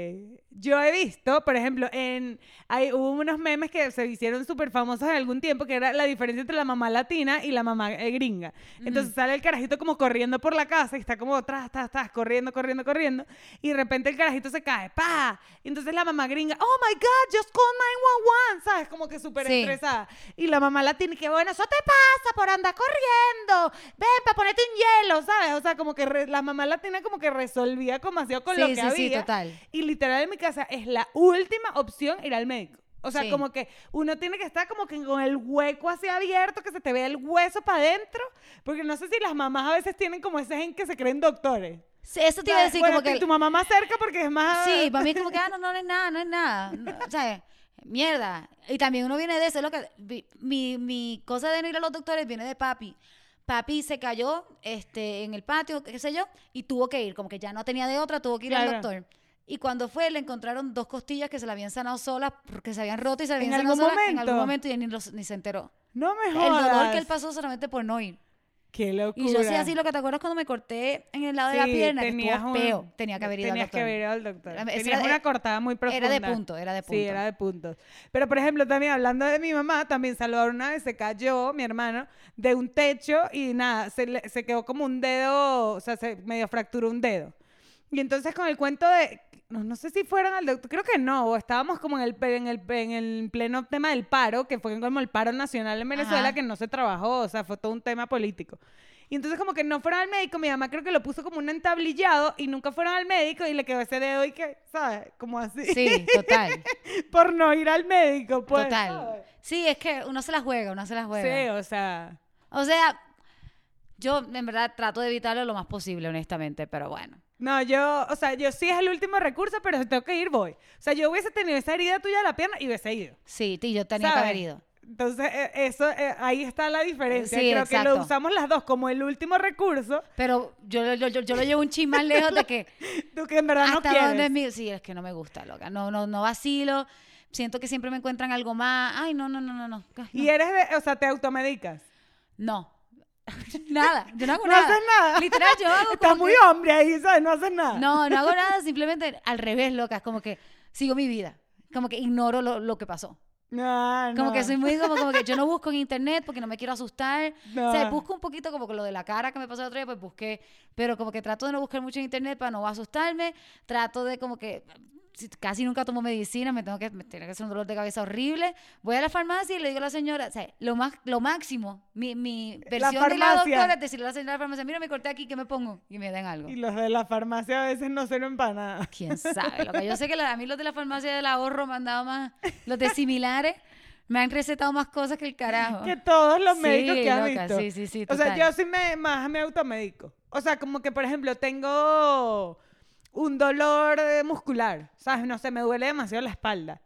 yo he visto, por ejemplo, en hay, hubo unos memes que se hicieron súper famosos en algún tiempo, que era la diferencia entre la mamá latina y la mamá eh, gringa. Entonces sale el carajito como corriendo por la casa y está como tras, tras, tras, corriendo, corriendo, corriendo, y de repente el carajito se cae, ¡pa! Y entonces la mamá gringa, ¡oh my God, just call nine one one! ¿Sabes? Como que súper Sí. estresada. Y la mamá latina, que bueno, eso te pasa por andar corriendo, ven, para ponerte un hielo, ¿sabes? O sea, como que re- la mamá latina como que resolvía como hacía con Sí, lo que sí, había. sí, total. Y literal en mi casa es la última opción ir al médico. O sea, Sí. como que uno tiene que estar como que con el hueco así abierto, que se te vea el hueso para adentro, porque no sé si las mamás a veces tienen como ese gen que se creen doctores. Sí, eso te iba a decir, Bueno, como que... tu mamá más cerca porque es más... Sí, para mí es como que, ah, no, no, no es nada, no es nada. No, o sea, mierda. Y también uno viene de eso, es lo que... vi- Mi, mi cosa de no ir a los doctores viene de papi. Papi se cayó este, en el patio, qué sé yo, y tuvo que ir, como que ya no tenía de otra, tuvo que ir Claro. al doctor. Y cuando fue, le encontraron dos costillas que se le habían sanado solas, porque se habían roto y se habían ¿En sanado algún solas en algún momento? momento y él ni, los- ni se enteró. No me El jodas. dolor que él pasó solamente por no ir. Qué locura. Y yo sí así, lo que te acuerdas cuando me corté en el lado de la Sí, pierna, que tenías estuvo un- feo. Tenía que haber ido al Tenías doctor. que haber ido al doctor. Esa Tenías era de- una cortada muy profunda. Era de punto, era de punto. Sí, era de puntos. Pero, por ejemplo, también hablando de mi mamá, también Salvador una vez se cayó, mi hermano, de un techo y nada, se, le- se quedó como un dedo, o sea, se medio fracturó un dedo. Y entonces con el cuento de, no, no sé si fueron al doctor, creo que no, o estábamos como en el, pe- en el, pe- en el pleno tema del paro, que fue como el paro nacional en Venezuela, Ajá. que no se trabajó, o sea, fue todo un tema político. Y entonces como que no fueron al médico, mi mamá creo que lo puso como un entablillado y nunca fueron al médico y le quedó ese dedo y que, ¿sabes? Como así. Sí, total. Por no ir al médico, pues. Total. ¿sabes? Sí, es que uno se la juega, uno se la juega. Sí, o sea. O sea, yo en verdad trato de evitarlo lo más posible, honestamente, pero bueno. No, yo, o sea, yo sí es el último recurso, pero si tengo que ir, voy. O sea, yo hubiese tenido esa herida tuya de la pierna y hubiese ido. Sí, tí, yo tenía que ¿sabes? haber ido. Entonces, eh, eso, eh, ahí está la diferencia. Sí, Creo que exacto. lo usamos las dos como el último recurso, Pero yo, yo, yo, yo lo llevo un chin más lejos de que tú que en verdad no hasta quieres. dónde es mi... Sí, es que no me gusta, loca. No, no, no vacilo. Siento que siempre me encuentran algo más. Ay, no, no, no, no, no. Ay, no. Y eres de, o sea, te automedicas. No. Nada, yo no hago No nada. haces nada. Literal, yo hago Estás como muy que- hombre ahí, ¿sabes? No haces nada. No, no hago nada, simplemente al revés, loca. Es como que sigo mi vida. Como que ignoro lo, lo que pasó. No, Como no. que soy muy como, como que yo no busco en internet porque no me quiero asustar. No. O sea, busco un poquito como que lo de la cara que me pasó el otro día, pues busqué. Pero como que trato de no buscar mucho en internet para no asustarme. Trato de como que... si- Casi nunca tomo medicina, me tengo que, me tiene que hacer un dolor de cabeza horrible. Voy a la farmacia y le digo a la señora, o sea, lo, más, lo máximo, mi, mi versión de la farmacia. doctora es decirle a la señora de la farmacia, mira, me corté aquí, ¿qué me pongo? Y me den algo. Y los de la farmacia a veces no sirven para nada. Quién sabe, loca. Yo sé que la- a mí los de la farmacia del ahorro me han dado más, los de similares me han recetado más cosas que el carajo. Que todos los Sí, médicos que has loca, visto. sí, sí, sí, O sea, total. yo sí me, más me automedico. O sea, como que, por ejemplo, tengo un dolor eh, muscular, ¿sabes? No sé, me duele demasiado la espalda.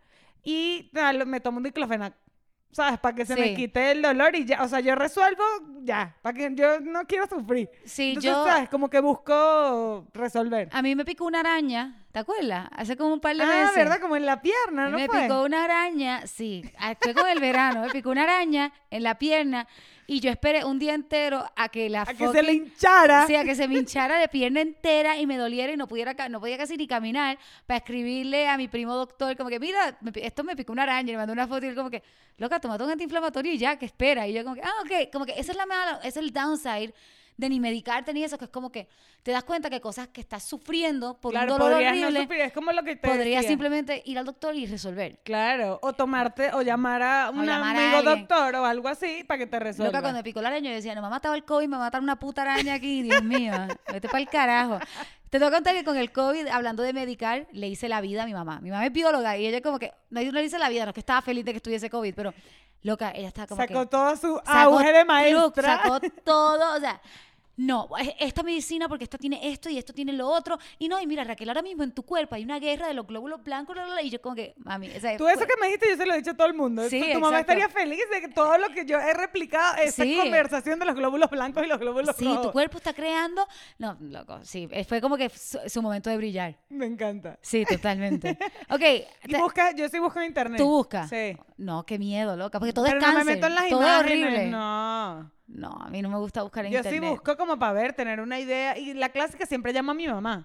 Y nada, lo- me tomo un diclofenac, ¿sabes? Para que se me Sí. quite el dolor y ya. O sea, yo resuelvo ya, para que yo no quiero sufrir. Sí, Entonces, yo, ¿sabes? Como que busco resolver. a mí me picó una araña, ¿te acuerdas? Hace como un par de Ah, meses. ¿verdad? Como en la pierna, ¿no Me fue? picó una araña, sí, ah, fue con el verano, me picó una araña en la pierna y yo esperé un día entero a que la A que se le fucking- hinchara. Sí, a que se me hinchara de pierna entera y me doliera y no pudiera ca- no podía casi ni caminar para escribirle a mi primo doctor como que mira, me pi- esto me picó una araña y me mandó una foto y él como que, loca, tómate un antiinflamatorio y ya, que espera. Y yo como que, ah, ok, como que esa es la mala, ese es el downside de ni medicarte ni eso, que es como que te das cuenta que cosas que estás sufriendo por Claro, un dolor podrías no horrible, sufrir. Es como lo que te podrías decía. simplemente ir al doctor y resolver. Claro, o tomarte, o llamar a un llamar a amigo alguien. doctor o algo así para que te resuelva. Loca, cuando me picó la araña, yo decía, no me ha matado el COVID, me va a matar una puta araña aquí, Dios mío, vete para el carajo. Te tengo que contar que con el COVID, hablando de medicar, le hice la vida a mi mamá. Mi mamá es bióloga y ella como que, no, yo no le hice la vida, no es que estaba feliz de que estuviese COVID, pero, loca, ella estaba como Sacó que... todo su sacó auge de truc, maestra. Sacó todo, o sea... No, es- esta medicina porque esta tiene esto y esto tiene lo otro. Y no, y mira, Raquel, ahora mismo en tu cuerpo hay una guerra de los glóbulos blancos, bla, bla, bla, y yo como que, mami, o sea, Tú eso fue- que me dijiste, yo se lo he dicho a todo el mundo. Sí, tu mamá exacto. estaría feliz de que todo lo que yo he replicado, esa Sí. conversación de los glóbulos blancos y los glóbulos sí, rojos. tu cuerpo está creando... No, loco, sí, eh, fue como que su, su momento de brillar. Me encanta. Sí, totalmente. Ok, Y te- busca, yo sí busco en internet. ¿tú buscas? Sí. No, qué miedo, loca, porque todo Pero es no cáncer. me meto en las todo es imágenes. horrible. No. No, a mí no me gusta buscar en Yo internet. sí busco como para ver, tener una idea. Y la clásica siempre llamo a mi mamá.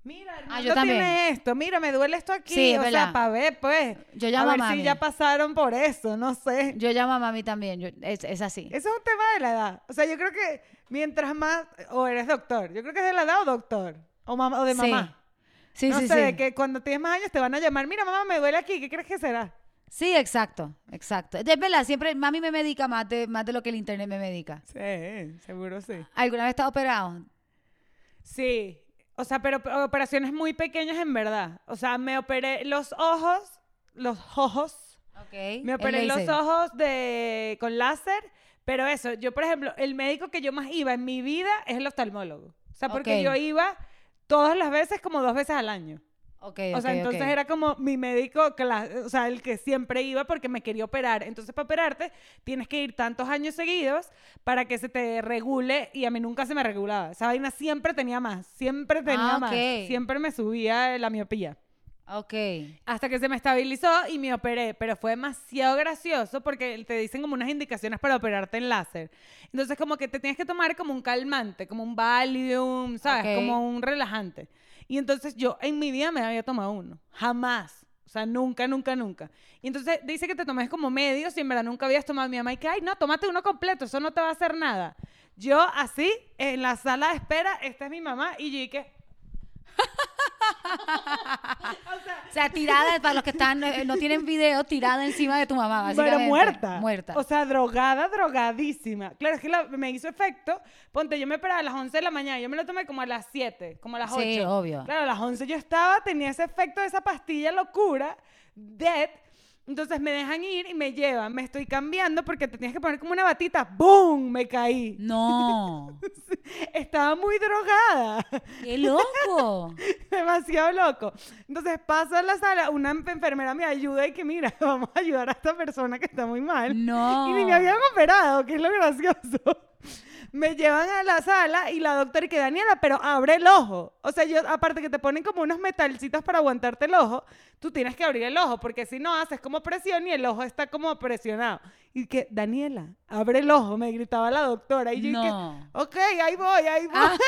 Mira, Ah, Armando yo también. tiene esto, mira, me duele esto aquí, Sí, es o verdad. sea, para ver, pues, Yo a llamo a ver mami. si ya pasaron por eso, no sé. Yo llamo a mami también, yo- es, es así. Eso es un tema de la edad. O sea, yo creo que mientras más, o eres doctor, yo creo que es de la edad o doctor, o, mamá, o de Sí. mamá. Sí, no sí, sé, sí. de que cuando tienes más años te van a llamar, mira, mamá, me duele aquí, ¿qué crees que será? Sí, exacto, exacto. Es verdad, siempre mami me medica más de, más de lo que el internet me medica. Sí, seguro sí. ¿Alguna vez estás operado? Sí, o sea, pero pero operaciones muy pequeñas en verdad. O sea, me operé los ojos, los ojos, Ok. me el operé los láser. ojos de con láser, pero eso, yo por ejemplo, el médico que yo más iba en mi vida es el oftalmólogo. O sea, porque Ok. yo iba todas las veces como dos veces al año. Ok, O sea, ok, entonces ok. era como mi médico, cla- o sea, el que siempre iba porque me quería operar. Entonces, para operarte, tienes que ir tantos años seguidos para que se te regule y a mí nunca se me regulaba. Esa vaina siempre tenía más, siempre tenía Ah, más. ok. Siempre me subía la miopía. Ok. Hasta que se me estabilizó y me operé, pero fue demasiado gracioso porque te dicen como unas indicaciones para operarte en láser. Entonces como que te tienes que tomar como un calmante, como un Valium, ¿sabes? Ok. Como un relajante. Y entonces yo en mi vida me había tomado uno, jamás. O sea, nunca, nunca, nunca. Y entonces dice que te tomes como medio, si en verdad nunca habías tomado. Mi mamá y que, ay, no, tómate uno completo, eso no te va a hacer nada. Yo así, en la sala de espera, esta es mi mamá y yo y que... O sea, tirada, para los que están, eh, no tienen video, tirada encima de tu mamá, básicamente. Pero muerta. Muerta. O sea, drogada, drogadísima. Claro, es que la- me hizo efecto. Ponte, yo me operaba a las once de la mañana. Yo me lo tomé como a las siete, como a las ocho. Sí, obvio. Claro, a las once yo estaba, tenía ese efecto de esa pastilla locura, dead. Entonces me dejan ir y me llevan. Me estoy cambiando porque te tienes que poner como una batita. ¡Boom! Me caí. No. Estaba muy drogada. ¡Qué loco! Demasiado loco. Entonces paso a la sala, una enfermera me ayuda y que mira, vamos a ayudar a esta persona que está muy mal. No. Y ni me habían operado, que es lo gracioso. Me llevan a la sala y la doctora y que Daniela, pero abre el ojo. O sea, yo, aparte que te ponen como unos metalcitos para aguantarte el ojo, tú tienes que abrir el ojo, porque si no haces como presión y el ojo está como presionado. Y que, Daniela, abre el ojo, me gritaba la doctora. Y yo y No. que, ok, ahí voy, ahí voy. Ah,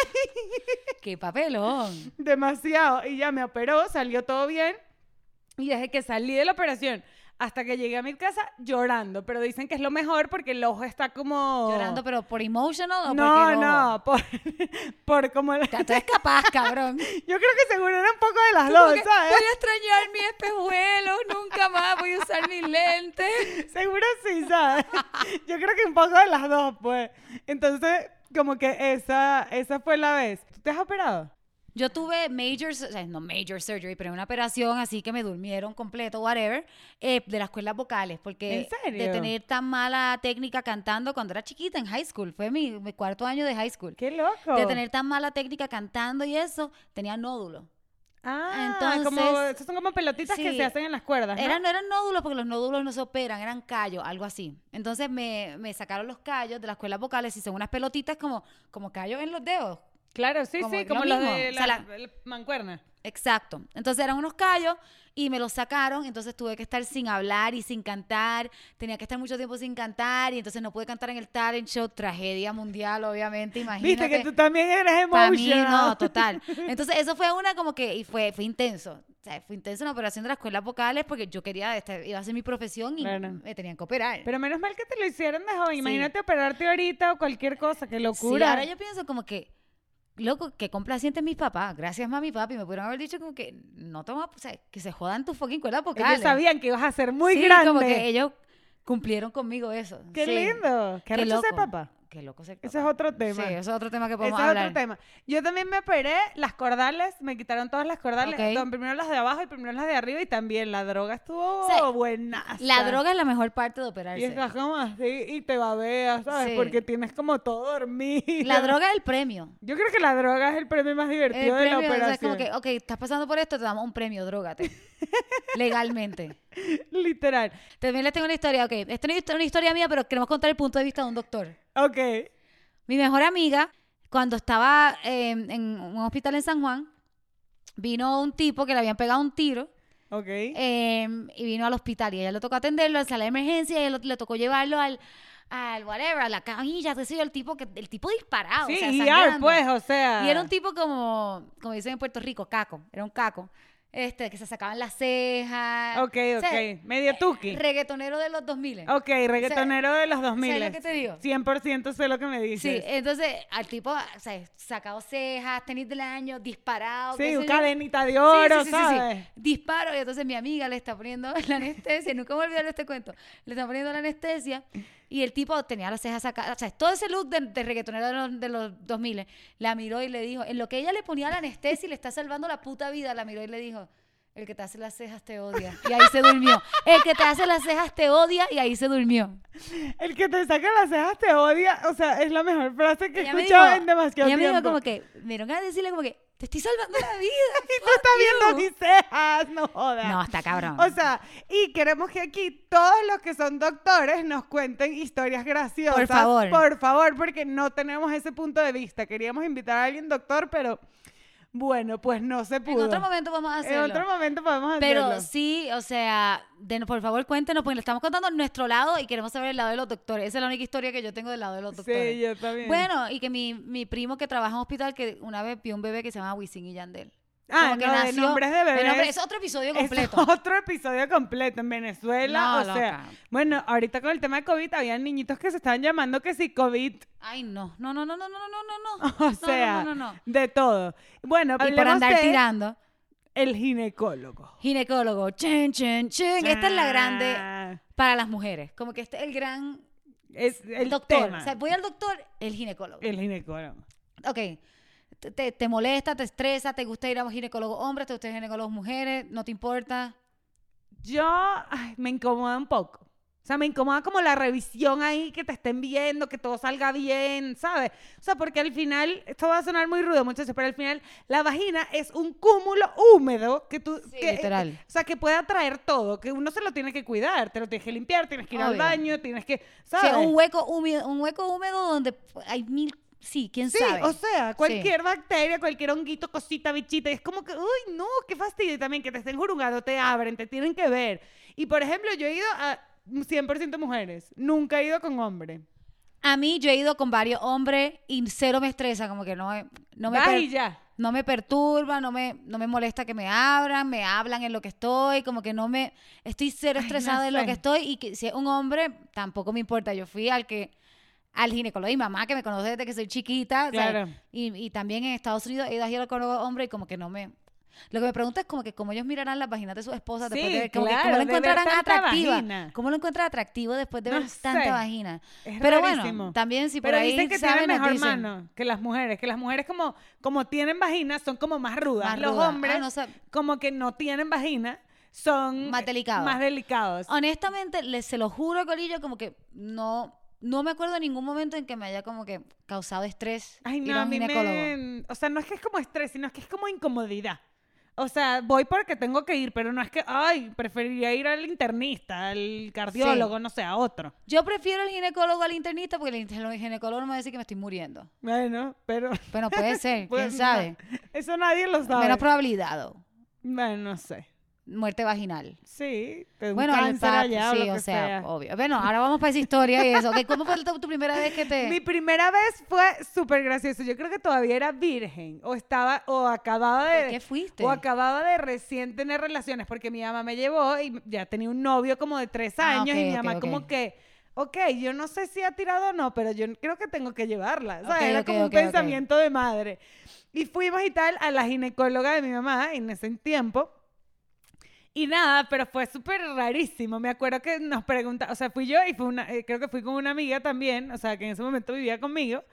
¡qué papelón! Demasiado. Y ya me operó, salió todo bien. Y desde que salí de la operación hasta que llegué a mi casa llorando. Pero dicen que es lo mejor porque el ojo está como... Llorando, pero por emotional o No, porque no, por, por como... la- Tú eres capaz, cabrón. Yo creo que seguro era un poco de las Como dos, que ¿sabes? voy a extrañar mis espejuelos, nunca más voy a usar mis lentes. Seguro sí, ¿sabes? Yo creo que un poco de las dos, pues. Entonces, como que esa, esa fue la vez. ¿Tú te has operado? Yo tuve major, o sea, no major surgery, pero una operación así que me durmieron completo, whatever, eh, de las cuerdas vocales, porque ¿En serio? de tener tan mala técnica cantando cuando era chiquita en high school, fue mi, mi cuarto año de high school. ¡Qué loco! De tener tan mala técnica cantando y eso, tenía nódulos. Ah, Entonces, como, esas son como pelotitas que sí, se hacen en las cuerdas, ¿no? Eran, no eran nódulos porque los nódulos no se operan, eran callos, algo así. Entonces me, me sacaron los callos de las cuerdas vocales y son unas pelotitas como, como callos en los dedos. Claro, sí, como sí, lo como los mismo. de O la, sea, la- la mancuerna. Exacto. Entonces eran unos callos y me los sacaron, entonces tuve que estar sin hablar y sin cantar, tenía que estar mucho tiempo sin cantar y entonces no pude cantar en el talent show, tragedia mundial, obviamente, imagínate. Viste que tú también eres Para mí, emotional. no, total. Entonces, eso fue una como que, y fue, fue intenso. O sea, fue intenso la operación de las cuerdas vocales porque yo quería, este, iba a ser mi profesión y Claro. me tenían que operar. Pero menos mal que te lo hicieron de joven. Sí. Imagínate operarte ahorita o cualquier cosa, qué Sí, locura. ahora yo pienso como que, loco, que complacientes mis papás. Gracias, mami y papi. Me pudieron haber dicho como que no toma, o sea, que se jodan tus fucking cuerdas vocales. Ellos sabían que ibas a ser muy Sí, grande. como que ellos cumplieron conmigo eso. Qué Sí. lindo. Qué arrecho ser loco. papá. Qué loco ser Ese papá. es otro tema. Sí, eso es otro tema que Ese podemos es hablar. otro tema. Yo también me operé las cordales, me quitaron todas las cordales. Ok. No, primero las de abajo y primero las de arriba y también la droga estuvo O sea, buena. La droga es la mejor parte de Y operarse. estás como así y te babeas, ¿sabes? Sí. Porque tienes como todo dormido. La droga es el premio. Yo creo que la droga es el premio más El divertido de la premio, o sea, es operación. como que, ok, estás pasando por esto, te damos un premio, drógate. Legalmente. Literal. También les tengo una historia, ok. Esta no es una historia mía, pero queremos contar el punto de vista de un doctor. Ok. Mi mejor amiga, cuando estaba eh, en un hospital en San Juan, vino un tipo que le habían pegado un tiro Ok. eh, y vino al hospital y a ella le tocó atenderlo en sala de emergencia y a ella lo- le tocó llevarlo al, al whatever, a la camilla, qué sé yo, el tipo, que, el tipo disparado. Sí, o sea, E R, sangrando. pues, o sea. Y era un tipo como, como dicen en Puerto Rico, caco, era un caco. Este, que se sacaban las cejas. Ok, O sea, ok. Medio tuki. reggaetonero de los dos mil. Ok, reggaetonero de los dos mil. ¿Sabes lo que te digo? cien por ciento sé lo que me Sí, dices. entonces al tipo, o sea, sacado cejas, tenis del año, disparado. qué Sí, sé un yo. cadenita de Sí, oro, sí, sí, sí, sí. ¿sabes? Disparo y entonces mi amiga le está poniendo la anestesia, nunca me voy a olvidar de este cuento, le está poniendo la anestesia y el tipo tenía las cejas sacadas, o sea, todo ese look de, de reggaetonero de los, de los dos mil, la miró y le dijo, en lo que ella le ponía la anestesia y le está salvando la puta vida, la miró y le dijo, el que te hace las cejas te odia. Y ahí se durmió. El que te hace las cejas te odia y ahí se durmió. El que te saca las cejas te odia. O sea, es la mejor frase que he Ella me escuchado dijo- en demasiado Ella me tiempo. dijo como que, me dieron ganas de decirle como que, te estoy salvando la vida. Y tú fuck estás viendo you". mis cejas, no jodas. No, está cabrón. O sea, y queremos que aquí todos los que son doctores nos cuenten historias graciosas. Por favor. Por favor, porque no tenemos ese punto de vista. Queríamos invitar a alguien doctor, pero bueno, pues no se En pudo. otro momento vamos a En hacerlo. otro momento podemos Pero hacerlo. sí, o sea, de- por favor cuéntenos, porque le estamos contando nuestro lado y queremos saber el lado de los doctores. Esa es la única historia que yo tengo del lado de los doctores. Sí, yo también. Bueno, y que mi, mi primo que trabaja en hospital, que una vez vio un bebé que se llama Wisin y Yandel. ah, Como que no, de nació- nombres de el bebés. nombre- es otro episodio Es completo. otro episodio completo en Venezuela. No, o sea, loca. bueno, ahorita con el tema de COVID había niñitos que se estaban llamando que si COVID. Ay, no, no, no, no, no, no, no, no, no. O No, sea, no, no, no, no. de todo. Bueno, Y por hablemos andar de tirando. el ginecólogo. Ginecólogo, chen, chen, chen. Esta es la grande Ah, para las mujeres. Como que este es el gran es el doctor. tema. O sea, voy al doctor, el ginecólogo. El ginecólogo. Ok, te, te- te molesta, te estresa, te gusta ir a un ginecólogo hombres, te gusta ir a ginecólogos mujeres, no te importa. Yo ay, me incomoda un poco. O sea, me incomoda como la revisión ahí, que te estén viendo, que todo salga bien, ¿sabes? O sea, porque al final, esto va a sonar muy rudo, muchachos, pero al final la vagina es un cúmulo húmedo que tú... Sí, que, literal. O sea, que puede atraer todo, que uno se lo tiene que cuidar, te lo tienes que limpiar, tienes que ir al Obvio. baño, tienes que... Sí, ¿sabes? un hueco húmedo, un hueco húmedo donde hay mil, sí, quién Sí, sabe. o sea, cualquier bacteria, cualquier honguito, cosita, bichita, y es como que, uy, no, qué fastidio. Y también que te estén jurungando, te abren, te tienen que ver. Y por ejemplo, yo he ido a cien por ciento mujeres, nunca he ido con hombre. A mí yo he ido con varios hombres y cero me estresa, como que no me, no me, Vas per- y ya. no me perturba, no me, no me molesta que me abran, me hablan en lo que estoy, como que no me, estoy cero Ay, no estresada en lo sé. que estoy y que si es un hombre, tampoco me importa. Yo fui al que, al ginecólogo de mi mamá, que me conoce desde que soy chiquita, o sea, Claro. y, y también en Estados Unidos he ido a ginecólogo hombre y como que no me... Lo que me pregunta es como que cómo ellos mirarán las vaginas de sus esposas después Sí, de ver, como que claro, cómo lo de ver encontrarán tanta atractiva. vagina. ¿Cómo lo encuentran atractivo después de No ver tanta sé. vagina? Es Pero rarísimo. bueno, también si por Pero ahí dicen que saben, tienen nos mejor dicen. mano que las mujeres, que las mujeres como, como tienen vagina son como más rudas. Más Los ruda. hombres Ah, no sé. como que no tienen vagina son Más delicados. Más delicados. Honestamente, les, se lo juro, Corillo, como que no, no me acuerdo en ningún momento en que me haya como que causado estrés Ay, ir no, a a un mí ginecólogo. me... O sea, no es que es como estrés, sino es que es como incomodidad. O sea, voy porque tengo que ir, pero no es que, ay, preferiría ir al internista, al cardiólogo, no sé, a otro. Yo prefiero el ginecólogo al internista porque el, inter- el ginecólogo no me va a decir que me estoy muriendo. Bueno, pero... Bueno, puede ser, pues, quién sabe. no, eso nadie lo sabe. Menos probabilidad. ¿o? Bueno, no sé. Muerte vaginal. Sí, te da un Bueno, el cáncer pap, allá o sí, lo o que sea, sea. obvio. Bueno, ahora vamos para esa historia y eso. Ok, ¿cómo fue tu, tu primera vez que te...? Mi primera vez fue súper gracioso. Yo creo que todavía era virgen o estaba o acababa de ¿Por qué fuiste? o acababa de recién tener relaciones porque mi mamá me llevó y ya tenía un novio como de tres Ah, años ok, y mi ok, mamá ok. como que, ok, yo no sé si ha tirado o no, pero yo creo que tengo que llevarla. O sea, Ok, era ok, como un ok, ok. pensamiento de madre. Y fuimos y tal a la ginecóloga de mi mamá en ese tiempo. Y nada, pero fue súper rarísimo. Me acuerdo que nos pregunta, o sea, fui yo y fue una, eh, creo que fui con una amiga también, o sea, que en ese momento vivía conmigo.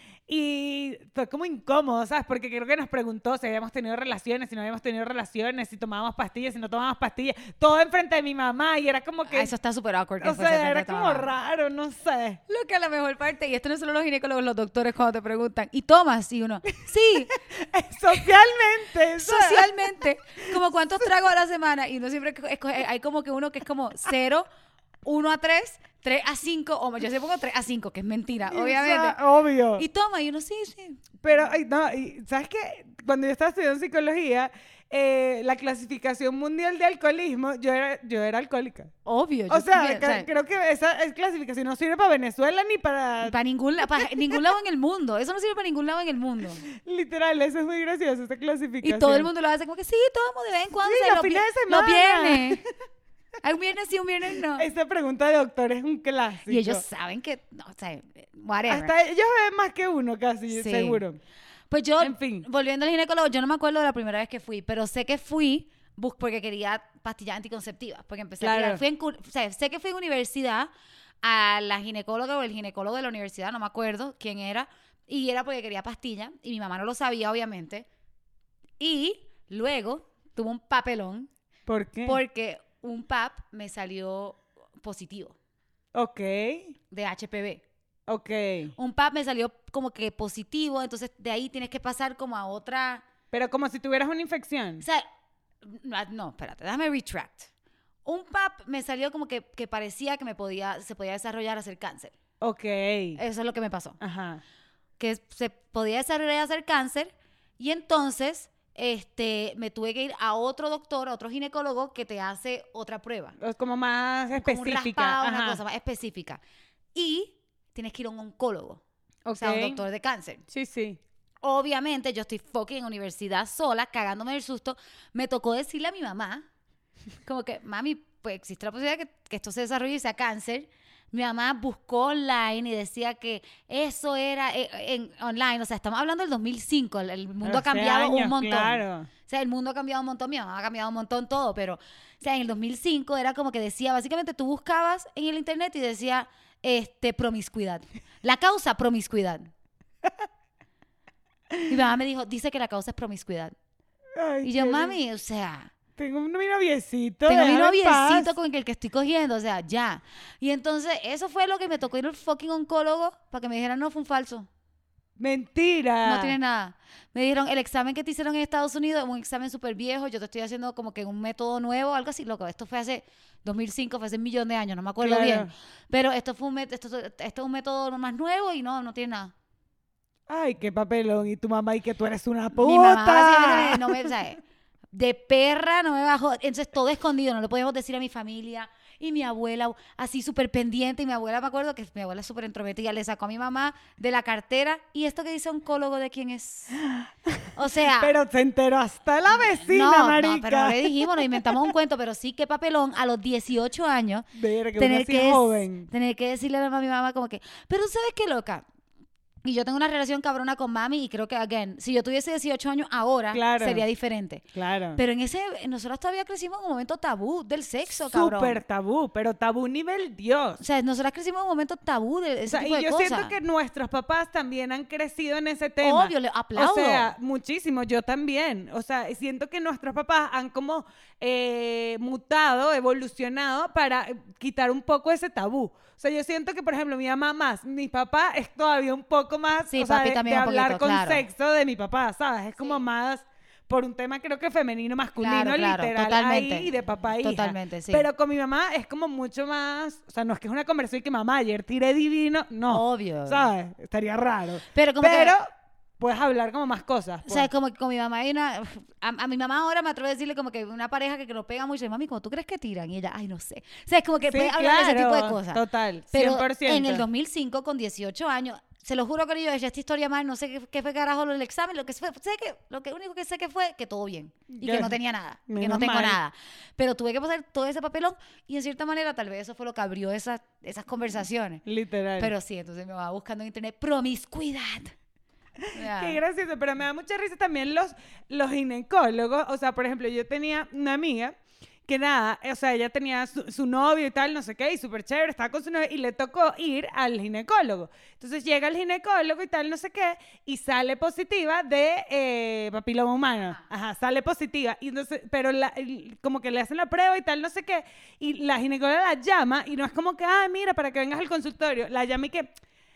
Y fue como incómodo, ¿sabes? Porque creo que nos preguntó si habíamos tenido relaciones, si no habíamos tenido relaciones, si tomábamos pastillas, si no tomábamos pastillas. Todo enfrente de mi mamá y era como que... Ah, eso está súper awkward. que o fuese sea, frente era a tu como mamá. raro, no sé. Lo que a la mejor parte, y esto no solo los ginecólogos, los doctores cuando te preguntan, ¿y tomas? Y uno, sí, Socialmente, ¿sabes? socialmente, como cuántos tragos a la semana, y uno siempre escoge, hay como que uno que es como cero, uno a tres, tres a cinco, o yo se pongo tres a cinco, que es mentira, Y, obviamente. o sea, obvio. Y toma, y uno sí, sí. Pero, ay, no, y, ¿sabes qué? Cuando yo estaba estudiando psicología, eh, la clasificación mundial de alcoholismo, yo era, yo era alcohólica. Obvio. O yo sea, también, ca- o sea, creo que esa es clasificación no sirve para Venezuela ni para... para ningún, la- para ningún lado en el mundo. Eso no sirve para ningún lado en el mundo. Literal, eso es muy gracioso, esa Y clasificación. todo el mundo lo hace como que sí, tomo de vez en cuando. Sí, o sea, los vi- fines de Los semana. viernes. Hay un viernes sí, un viernes no. Esa pregunta de doctor es un clásico. Y ellos saben que, no, o sea, whatever. Hasta ellos ven más que uno casi, Sí. seguro. Pues yo, En fin. volviendo al ginecólogo, yo no me acuerdo de la primera vez que fui, pero sé que fui bus- porque quería pastillas anticonceptivas, porque empecé a Claro. tirar. Fui en, cu- o sea, sé que fui en universidad a la ginecóloga o el ginecólogo de la universidad, no me acuerdo quién era, y era porque quería pastillas, y mi mamá no lo sabía, obviamente. Y luego tuve un papelón ¿Por qué? porque un P A P me salió positivo Ok, de H P V. ok. Un P A P me salió como que positivo, entonces de ahí tienes que pasar como a otra... Pero como si tuvieras una infección. O sea, no, no, espérate, déjame retract. Un P A P me salió como que, que parecía que me podía, se podía desarrollar a hacer cáncer. Ok. Eso es lo que me pasó. Ajá. Que se podía desarrollar a hacer cáncer y entonces este, me tuve que ir a otro doctor, a otro ginecólogo que te hace otra prueba. Es como más Como un específica. raspado, una Ajá. cosa más específica. Y tienes que ir a un oncólogo, o Ok. sea, un doctor de cáncer. Sí, sí. Obviamente, yo estoy fucking en universidad sola, cagándome del susto. Me tocó decirle a mi mamá, como que, mami, pues existe la posibilidad de que, que esto se desarrolle y sea cáncer. Mi mamá buscó online y decía que eso era eh, en, online. O sea, estamos hablando del dos mil cinco. El, el mundo ha Hace cambiado un años, montón. Claro. O sea, el mundo ha cambiado un montón. Mi mamá ha cambiado un montón todo. Pero, o sea, en el dos mil cinco era como que decía, básicamente tú buscabas en el internet y decía, este, promiscuidad. La causa, promiscuidad. Mi mamá me dijo, dice que la causa es promiscuidad. Ay, Y yo, qué- mami, o sea, Tengo un mi noviecito. tengo mi déjame en paz. noviecito con el que estoy cogiendo, o sea, ya. Y entonces, eso fue lo que me tocó ir al fucking oncólogo para que me dijeran, no, fue un falso. Mentira. No tiene nada. Me dijeron, el examen que te hicieron en Estados Unidos es un examen súper viejo, yo te estoy haciendo como que un método nuevo, algo así, loco. Esto fue hace dos mil cinco, fue hace un millón de años, no me acuerdo Claro. bien. Pero esto fue un, met- esto, esto es un método más nuevo y no, no tiene nada. Ay, qué papelón. Y tu mamá, y que tú eres una puta. Mi mamá básicamente no me, o sea, de perra no me bajó. Entonces todo escondido, no le podíamos decir a mi familia. Y mi abuela así súper pendiente. Y mi abuela, me acuerdo que mi abuela súper entrometida, le sacó a mi mamá de la cartera. ¿Y esto que dice oncólogo de quién es? O sea... Pero se enteró hasta la vecina, no, marica. no, pero no le dijimos, nos inventamos un cuento, pero sí que papelón a los dieciocho años Verga, uno tener así que, joven. tener que decirle a mi mamá como que, pero ¿sabes qué, loca? Y yo tengo una relación cabrona con mami y creo que, again, si yo tuviese dieciocho años ahora, Claro. sería diferente. Claro. Pero en ese, nosotros todavía crecimos en un momento tabú del sexo, cabrón. Súper tabú, pero tabú nivel Dios. O sea, nosotras crecimos en un momento tabú de ese O sea, tipo y de yo cosas. siento que nuestros papás también han crecido en ese tema. Obvio, le aplaudo. O sea, muchísimo, yo también. O sea, siento que nuestros papás han como eh, mutado, evolucionado para eh, quitar un poco ese tabú. O sea, yo siento que, por ejemplo, mi mamá más, mi papá es todavía un poco más, Sí, o sea, papi de, también de un hablar poquito, con claro. sexo de mi papá, ¿sabes? Es como Sí. más por un tema creo que femenino, masculino, Claro, claro, literal, totalmente. ahí, y de papá e hija. Totalmente, sí. Pero con mi mamá es como mucho más, o sea, no es que es una conversación que mamá ayer tiré divino, no. Obvio. ¿Sabes? Estaría raro. Pero como Pero que... puedes hablar como más cosas. O pues. sea, como que con mi mamá hay una... A, a mi mamá ahora me atrevo a decirle como que una pareja que, que nos pega mucho. Y mami, ¿cómo tú crees que tiran? Y ella, ay, no sé. O sea, es como que Sí, puede hablar de ese tipo de claro, cosas. Total, Pero cien por ciento. en el dos mil cinco, con dieciocho años, se lo juro que yo eché esta historia mal, no sé qué, qué fue carajo el examen, lo que fue, sé que, lo que único que sé que fue que todo bien. Y Ya. que no tenía nada. Y que Menos no tengo mal. nada. Pero tuve que pasar todo ese papelón y en cierta manera tal vez eso fue lo que abrió esas, esas conversaciones. Literal. Pero sí, entonces me va buscando en internet promiscuidad. Ya. Qué gracioso, pero me da mucha risa también los, los ginecólogos. O sea, por ejemplo, yo tenía una amiga que nada, o sea, ella tenía su, su novio y tal, no sé qué, y súper chévere, estaba con su novio y le tocó ir al ginecólogo. Entonces llega el ginecólogo y tal, no sé qué, y sale positiva de eh, papiloma humano. Ajá, sale positiva. Y entonces, pero la, el- como que le hacen la prueba y tal, no sé qué, y la ginecóloga la llama y no es como que, ah, mira, para que vengas al consultorio. La llama y que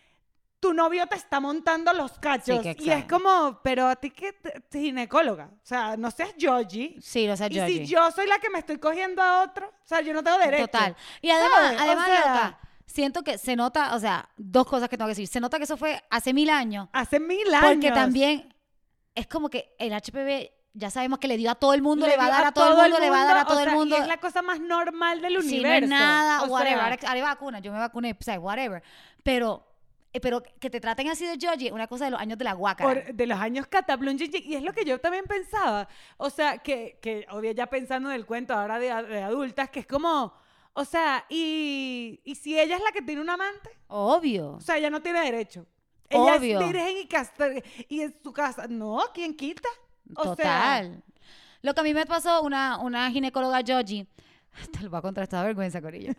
tu novio te está montando los cachos. Sí, qué y es extraño. como, pero a ti que te- te- ginecóloga. O sea, no seas Georgie. Sí, o sea, Y Georgie. si yo soy la que me estoy cogiendo a otro, o sea, yo no tengo derecho. Total. Y además, ¿sabes? O además, sea, loca, siento que se nota, o sea, dos cosas que tengo que decir. Se nota que eso fue hace mil años. Hace mil años. Porque también es como que el H P V ya sabemos que le dio a todo el mundo, le, Le va a dio dar a todo, el mundo, le va a dar a o todo sea, el mundo. Y es la cosa más normal del Sí, universo. no es nada, o whatever. sea, Ahora, ahora hay vacunas, yo me vacuné, o sea, whatever. Pero, eh, pero que te traten así de Georgie es una cosa de los años de la guácara. por- de los años Cataplum Gigi, y es lo que yo también pensaba, o sea, que, que obvio ya pensando en el cuento ahora de, de adultas, que es como, o sea, y, y si ella es la que tiene un amante, Obvio. o sea, ella no tiene derecho. Ella Obvio. es virgen y, castra- y en su casa, no, ¿quién quita? O Total. sea, Lo que a mí me pasó, una, una ginecóloga Georgie, te lo voy a contar, esta vergüenza, Corillo.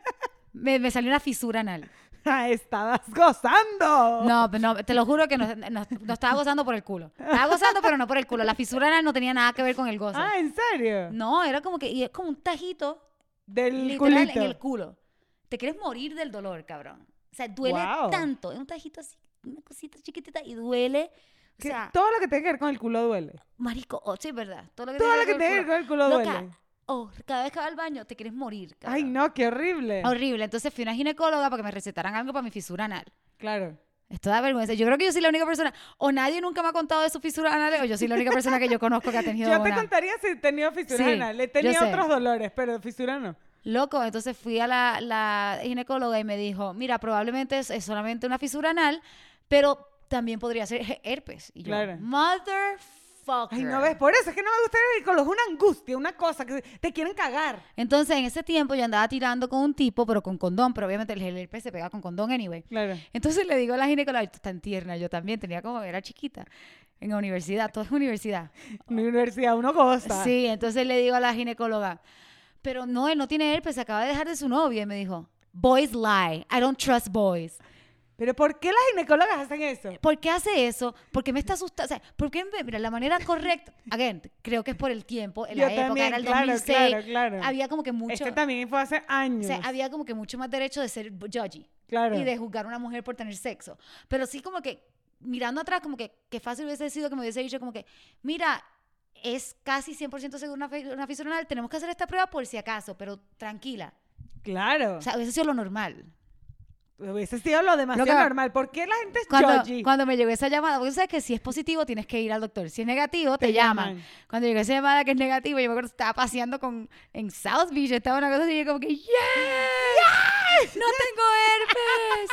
me, me salió una fisura anal. ah, estabas gozando. No, pero no, te lo juro que no, no, no estaba gozando por el culo. Estaba gozando, pero no por el culo. La fisura anal no tenía nada que ver con el gozo. Ah, ¿en serio? No, era como que, y es como un tajito Del literal culito. en el culo. Te quieres morir del dolor, cabrón. O sea, duele Wow. tanto. Es un tajito así, una cosita chiquitita y duele. O Que sea, todo lo que tiene que ver con el culo duele. marico, oh, sí, es verdad. Todo lo que Todo lo que ver tiene que ver con el culo Loca, duele. oh, cada vez que vas al baño te quieres morir, cabrón. Ay, no, qué horrible. Horrible. Entonces fui a una ginecóloga para que me recetaran algo para mi fisura anal. Claro. Esto da vergüenza. Yo creo que yo soy la única persona, o nadie nunca me ha contado de sus fisuras anales, o yo soy la única persona que yo conozco que ha tenido Yo te una. contaría si he tenido fisura Sí, anal. He yo tenido sé. otros dolores, pero fisura no. Loco, entonces fui a la, la ginecóloga y me dijo, mira, probablemente es, es solamente una fisura anal, pero también podría ser herpes. Y yo, Claro. motherfucker. Ay, no ves, por eso es que no me gusta el ginecólogo. Es una angustia, una cosa que te quieren cagar. Entonces, en ese tiempo yo andaba tirando con un tipo, pero con condón, pero obviamente el herpes se pega con condón anyway. Claro. Entonces le digo a la ginecóloga, "Ay, tú tan tierna, yo también tenía como, era chiquita, en la universidad, todo es universidad. En la universidad uno goza. Sí, entonces le digo a la ginecóloga, pero no, él no tiene herpes, se acaba de dejar de su novia. Y me dijo, boys lie, I don't trust boys. Pero ¿por qué las ginecólogas hacen eso? ¿Por qué hace eso? Porque me está asustando. O sea, ¿por qué? me- Mira, la manera correcta, again, creo que es por el tiempo, en Yo la época, también, era el claro, dos mil seis, claro, claro. había como que mucho, Este también fue hace años. o sea, había como que mucho más derecho de ser judgy Claro. y de juzgar a una mujer por tener sexo. Pero sí como que, mirando atrás, como que, que fácil hubiese sido que me hubiese dicho como que, mira, es casi cien por ciento seguro una, fi- una fisura anal, tenemos que hacer esta prueba por si acaso, pero tranquila. Claro. O sea, hubiese sido lo normal. Hubiese sido lo demasiado Loca, normal. ¿Por qué la gente es Cuando, judgy? cuando me llegó esa llamada, porque tú sabes que si es positivo tienes que ir al doctor. Si es negativo, te, Te llaman. llaman. Cuando llegó esa llamada que es negativo, yo me acuerdo que estaba paseando con, en South Beach, estaba una cosa así, y yo como que, ¡yes! ¡Yes! ¡No tengo herpes!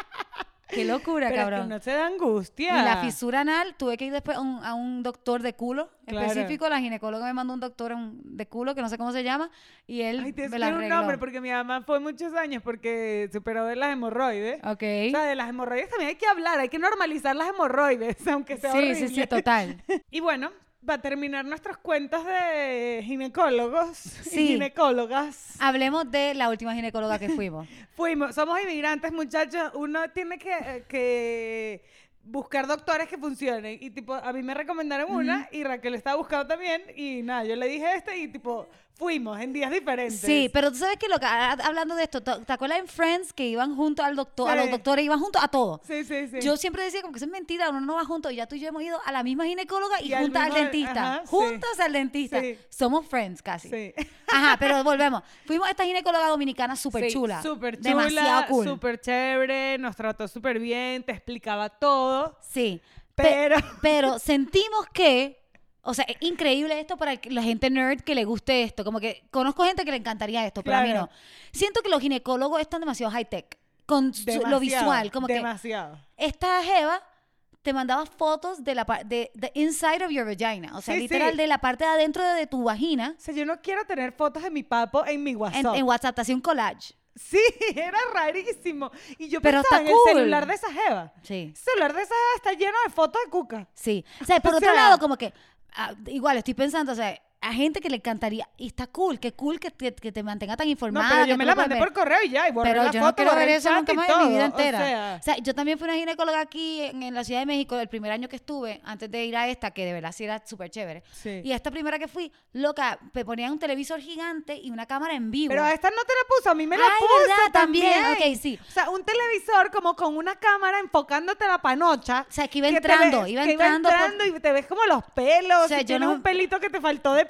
¡Qué locura, Pero es cabrón! que no se da angustia. Y la fisura anal, tuve que ir después a un, a un doctor de culo Claro. específico. La ginecóloga me mandó un doctor un- de culo, que no sé cómo se llama, y él Ay, tienes me que la tener un arregló. nombre porque mi mamá fue muchos años porque superó de las hemorroides. Ok. O sea, de las hemorroides también hay que hablar, hay que normalizar las hemorroides, aunque sea Sí, horrible. sí, sí, total. Y bueno, para terminar nuestros cuentos de ginecólogos y Sí. ginecólogas, Hablemos de la última ginecóloga que fuimos. fuimos, somos inmigrantes, muchachos, uno tiene que, eh, que buscar doctores que funcionen. Y tipo, a mí me recomendaron una y Raquel estaba buscando también y nada, yo le dije este y tipo, fuimos en días diferentes. Sí, pero tú sabes que lo que, a- hablando de esto, ¿te te acuerdas en Friends que iban juntos al doctor, a Sí. los doctores, iban juntos a todo? Sí, sí, sí. Yo siempre decía como que eso es mentira, uno no va juntos, y ya tú y yo hemos ido a la misma ginecóloga y, Y al juntas al mismo- dentista. ajá, sí. juntas al dentista. Sí. Somos friends casi. Sí. Ajá, pero volvemos. Fuimos a esta ginecóloga dominicana súper Sí, chula. Súper chula, Demasiado cool. súper chévere, nos trató súper bien, te explicaba todo. Sí. Pe- Pero- pero sentimos que, o sea, es increíble esto para la gente nerd que le guste esto. Como que conozco gente que le encantaría esto, pero a mí Claro. no. Siento que los ginecólogos están demasiado high tech con su- lo Demasiado, visual. Como que demasiado. esta jeva te mandaba fotos de la pa- de the inside of your vagina. O sea, Sí, literal sí. de la parte de adentro de, de tu vagina. O sea, yo no quiero tener fotos de mi papo en mi En, WhatsApp. en WhatsApp te hacía un collage. Sí, era rarísimo. Y yo Pero pensaba está en el cool. celular de esa jeva. Sí. El celular de esa jeva está lleno de fotos de cuca. Sí. O sea, por O otro sea- lado, como que, ah, igual estoy pensando, o sea, a gente que le encantaría, y está cool, qué cool que, te- que te mantenga tan No, informada. pero que yo tú me lo la puedes mandé ver. por correo y ya. Y borré Pero la yo foto, no quiero borré ver el eso chat nunca y más en mi vida todo, entera. O sea, O sea, yo también fui una ginecóloga aquí en, en la Ciudad de México el primer año que estuve, antes de ir a esta, que de verdad sí era súper chévere. Sí. Y esta primera que fui, loca, me ponían un televisor gigante y una cámara en vivo. pero a esta no te la puso, a mí me la Ay, puso ¿verdad? También. también. Ok, sí. O sea, un televisor como con una cámara enfocándote la panocha. O sea, que iba te entrando, ves- iba que entrando por- y te ves como los pelos, O sea, y yo tienes no- un pelito que te faltó depilar.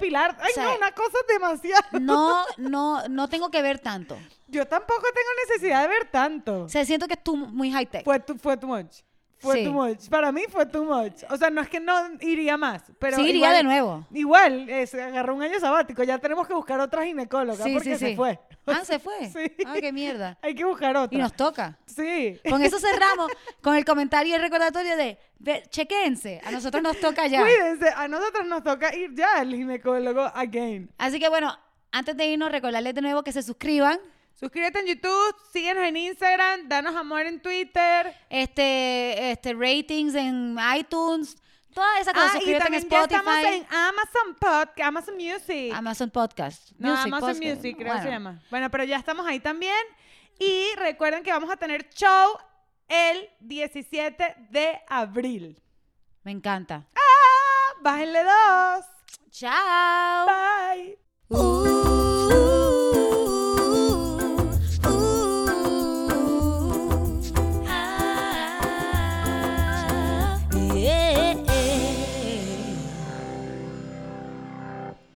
depilar. Ay, O sea, no, una cosa demasiado. No, no, no tengo que ver tanto. Yo tampoco tengo necesidad de ver tanto. O sea, siento que es tú muy high tech. Fue, tu, fue too much. Fue Sí. too much. Para mí fue too much. O sea, no es que no iría más. Pero Sí, iría igual, de nuevo. Igual, eh, se agarró un año sabático. Ya tenemos que buscar otra ginecóloga Sí, porque sí, se sí. fue. Ah, se fue. Sí. Ah, qué mierda. Hay que buscar otra. Y nos toca. Sí. Con eso cerramos, con el comentario y el recordatorio de, ve, chequéense, a nosotros nos toca ya. Cuídense, a nosotros nos toca ir ya al ginecólogo again. Así que bueno, antes de irnos, recordarles de nuevo que se suscriban. Suscríbete en YouTube, síguenos en Instagram, danos amor en Twitter. Este, este, ratings en iTunes, toda esa cosa. Ah, y Suscríbete en también ya estamos Spotify, en Amazon Pod, Amazon Music. Amazon Podcast. No, Music, Amazon podcast. Music, creo que Bueno, se llama. Bueno, pero ya estamos ahí también. Y recuerden que vamos a tener show el diecisiete de abril. Me encanta. ¡Ah! Bájenle dos. Chao. Bye.